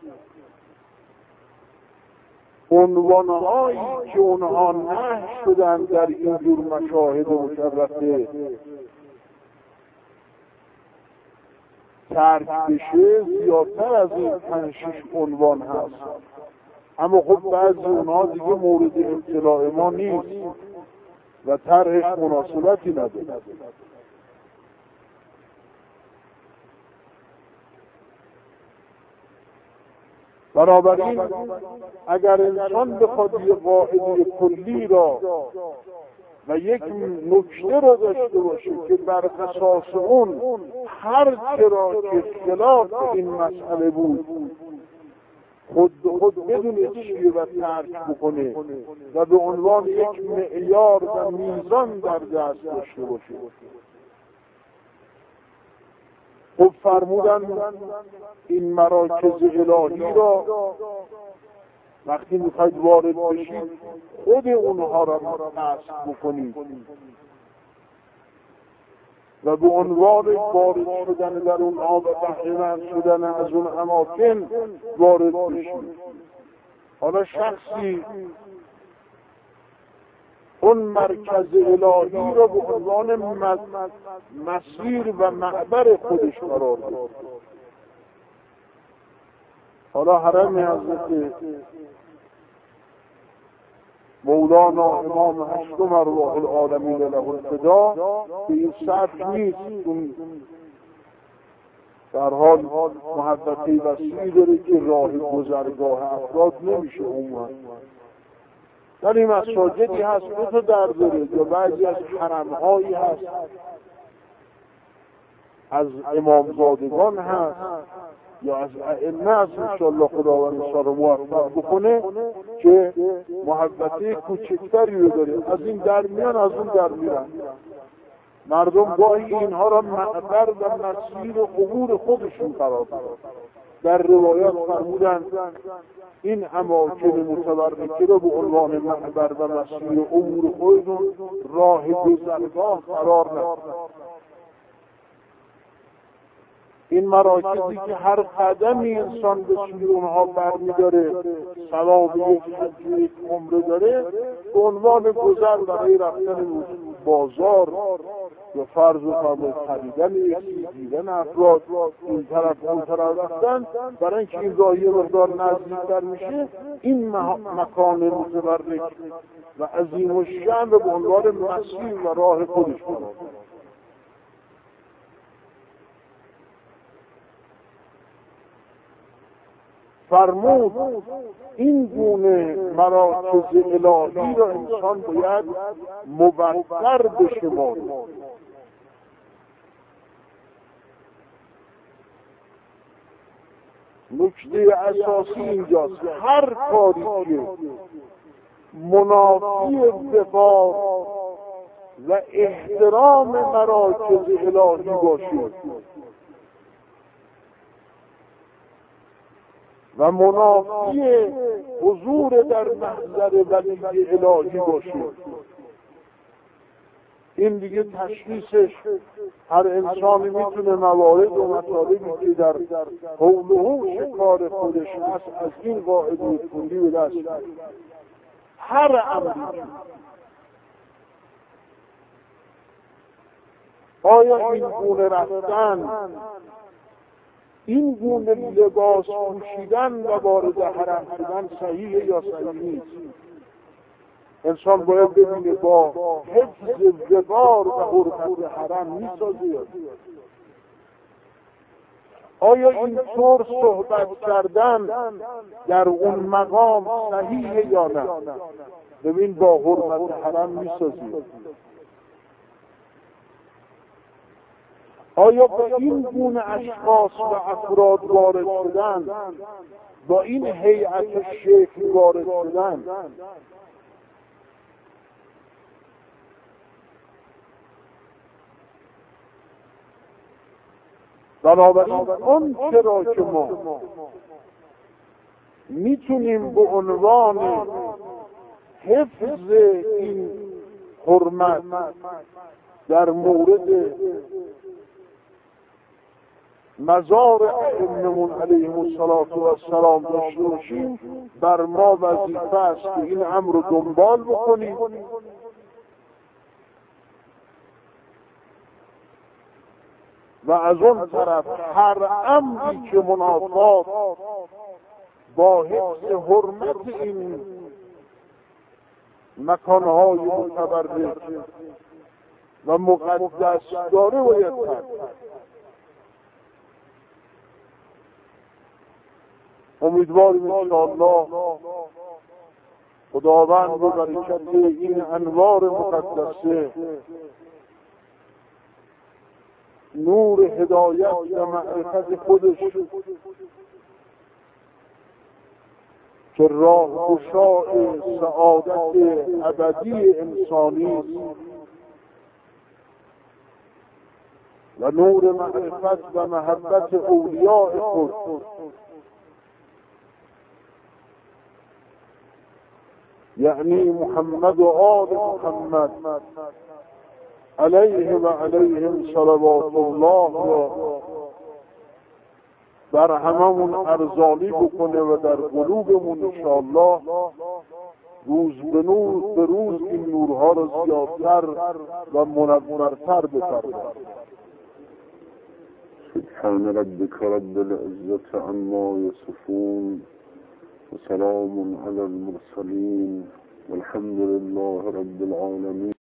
عنوانهایی که اونها نهی شدن در این جور مشاهد مشرفه ترک بشه زیادتر از این پنج شش عنوان هست، اما خب بعضی اونها دیگه مورد اطلاع ما نیست و طرحش مناسبتی نداره. بنابراین اگر انسان بخواد یک قاعده کلی را و یک نکته را داشته باشه که بر اساس اون هر چه را که خلاف این مسئله بود خود خود بدون چیه و ترک بکنه و به عنوان یک معیار و میزان در دست داشته باشه. خب فرمودن این مراکز الهی را وقتی میخواید وارد بشید خود اونها را قصد بکنید و به عنوان وارد شدن در اونها و بهره‌مند شدن از اون اماکن وارد بشید. حالا شخصی اون مرکز الهی را به عنوان مسیر و معبر خودش قرار داد. حالا حرم حضرت مولانا امام هشتم ارواح العالمین له الفدا به این سبک نیست، اون در حال محبتی وسیعی داره که راه گذرگاه افراد نمیشه عموما. در این مساجدی هست دو تا در داره یا بعضی از حرمهایی هست از امامزادگان هست یا از ائمه هست انشاءالله خداوند ایشان رو موفق بکنه که محبتی کوچکتری رو داره، از این در میان از اون در میرن. مردم گاهی اینها را معبر و مسیر و عبور خودشون قرار دادن. در روایات فرمودن این اماکن متبرکه را به عنوان معبر و مسیر و عبور خودشون راه گذرگاه قرار ندادن. این مراکزی که هر قدمی انسان به سوی اونها برمی‌داره ثواب یک حج و یک عمره داره، به عنوان گذر برای رفتن بازار یا فرض و فرض خریدن یکی دیدن افراد این طرف اون طرف رفتن، برای اینکه این راهی مقدار نزدیکتر میشه این مکان متبرک و عظیم الشأن به عنوان مسیر و راه خودش قرار داره. فرمود این گونه مراکز الهی را انسان باید مبتر بشمارد. نکته اساسی اینجاست هر کاری که منافی وقار و احترام مراکز الهی باشه و منافی حضور در محضر ولی الهی باشه، این دیگه تشخیصش هر انسانی میتونه موارد و مطالبی که در حول و حوش کار خودش هست از این قاعده کلی به دست بیاره. هر امری آیا این گونه رفتن، این گونه لباس پوشیدن و وارد حرم شدن صحیح یا صحیح نیست؟ انسان باید ببینه با حفظ وقار و حرمت حرم میسازه یا آیا این طور صحبت کردن در اون مقام صحیح یا نه؟ ببین با حرمت حرم میسازه. آیا با این گونه اشخاص و افراد وارد شدن، با این هیئت شکل وارد شدن، بنابراین اون چرا که ما میتونیم به عنوان حفظ این حرمت در مورد مزار ائمه‌مون علیهم السلام داشته باشیم، بر ما وظیفه است که این امر رو دنبال بکنیم و از اون طرف هر امری که منافات با حفظ حرمت این مکانهای متبرک و مقدس داره باید کرد. امیدواریم انشاءالله خداوند به برکت این انوار مقدسه نور هدایت و معرفت خودش که راه گشای سعادت ابدی انسانی و نور معرفت و محبت اولیاء خود یعنی محمد و آل محمد علیه و علیهم صلوات الله و بر هممون ارزانی بکنه و در قلوبمون انشاءالله روز به نور به روز این نورها را زیادتر و منورتر بپردازه. سبحان ربك رب العزة عما يصفون وسلام على المرسلين والحمد لله رب العالمين.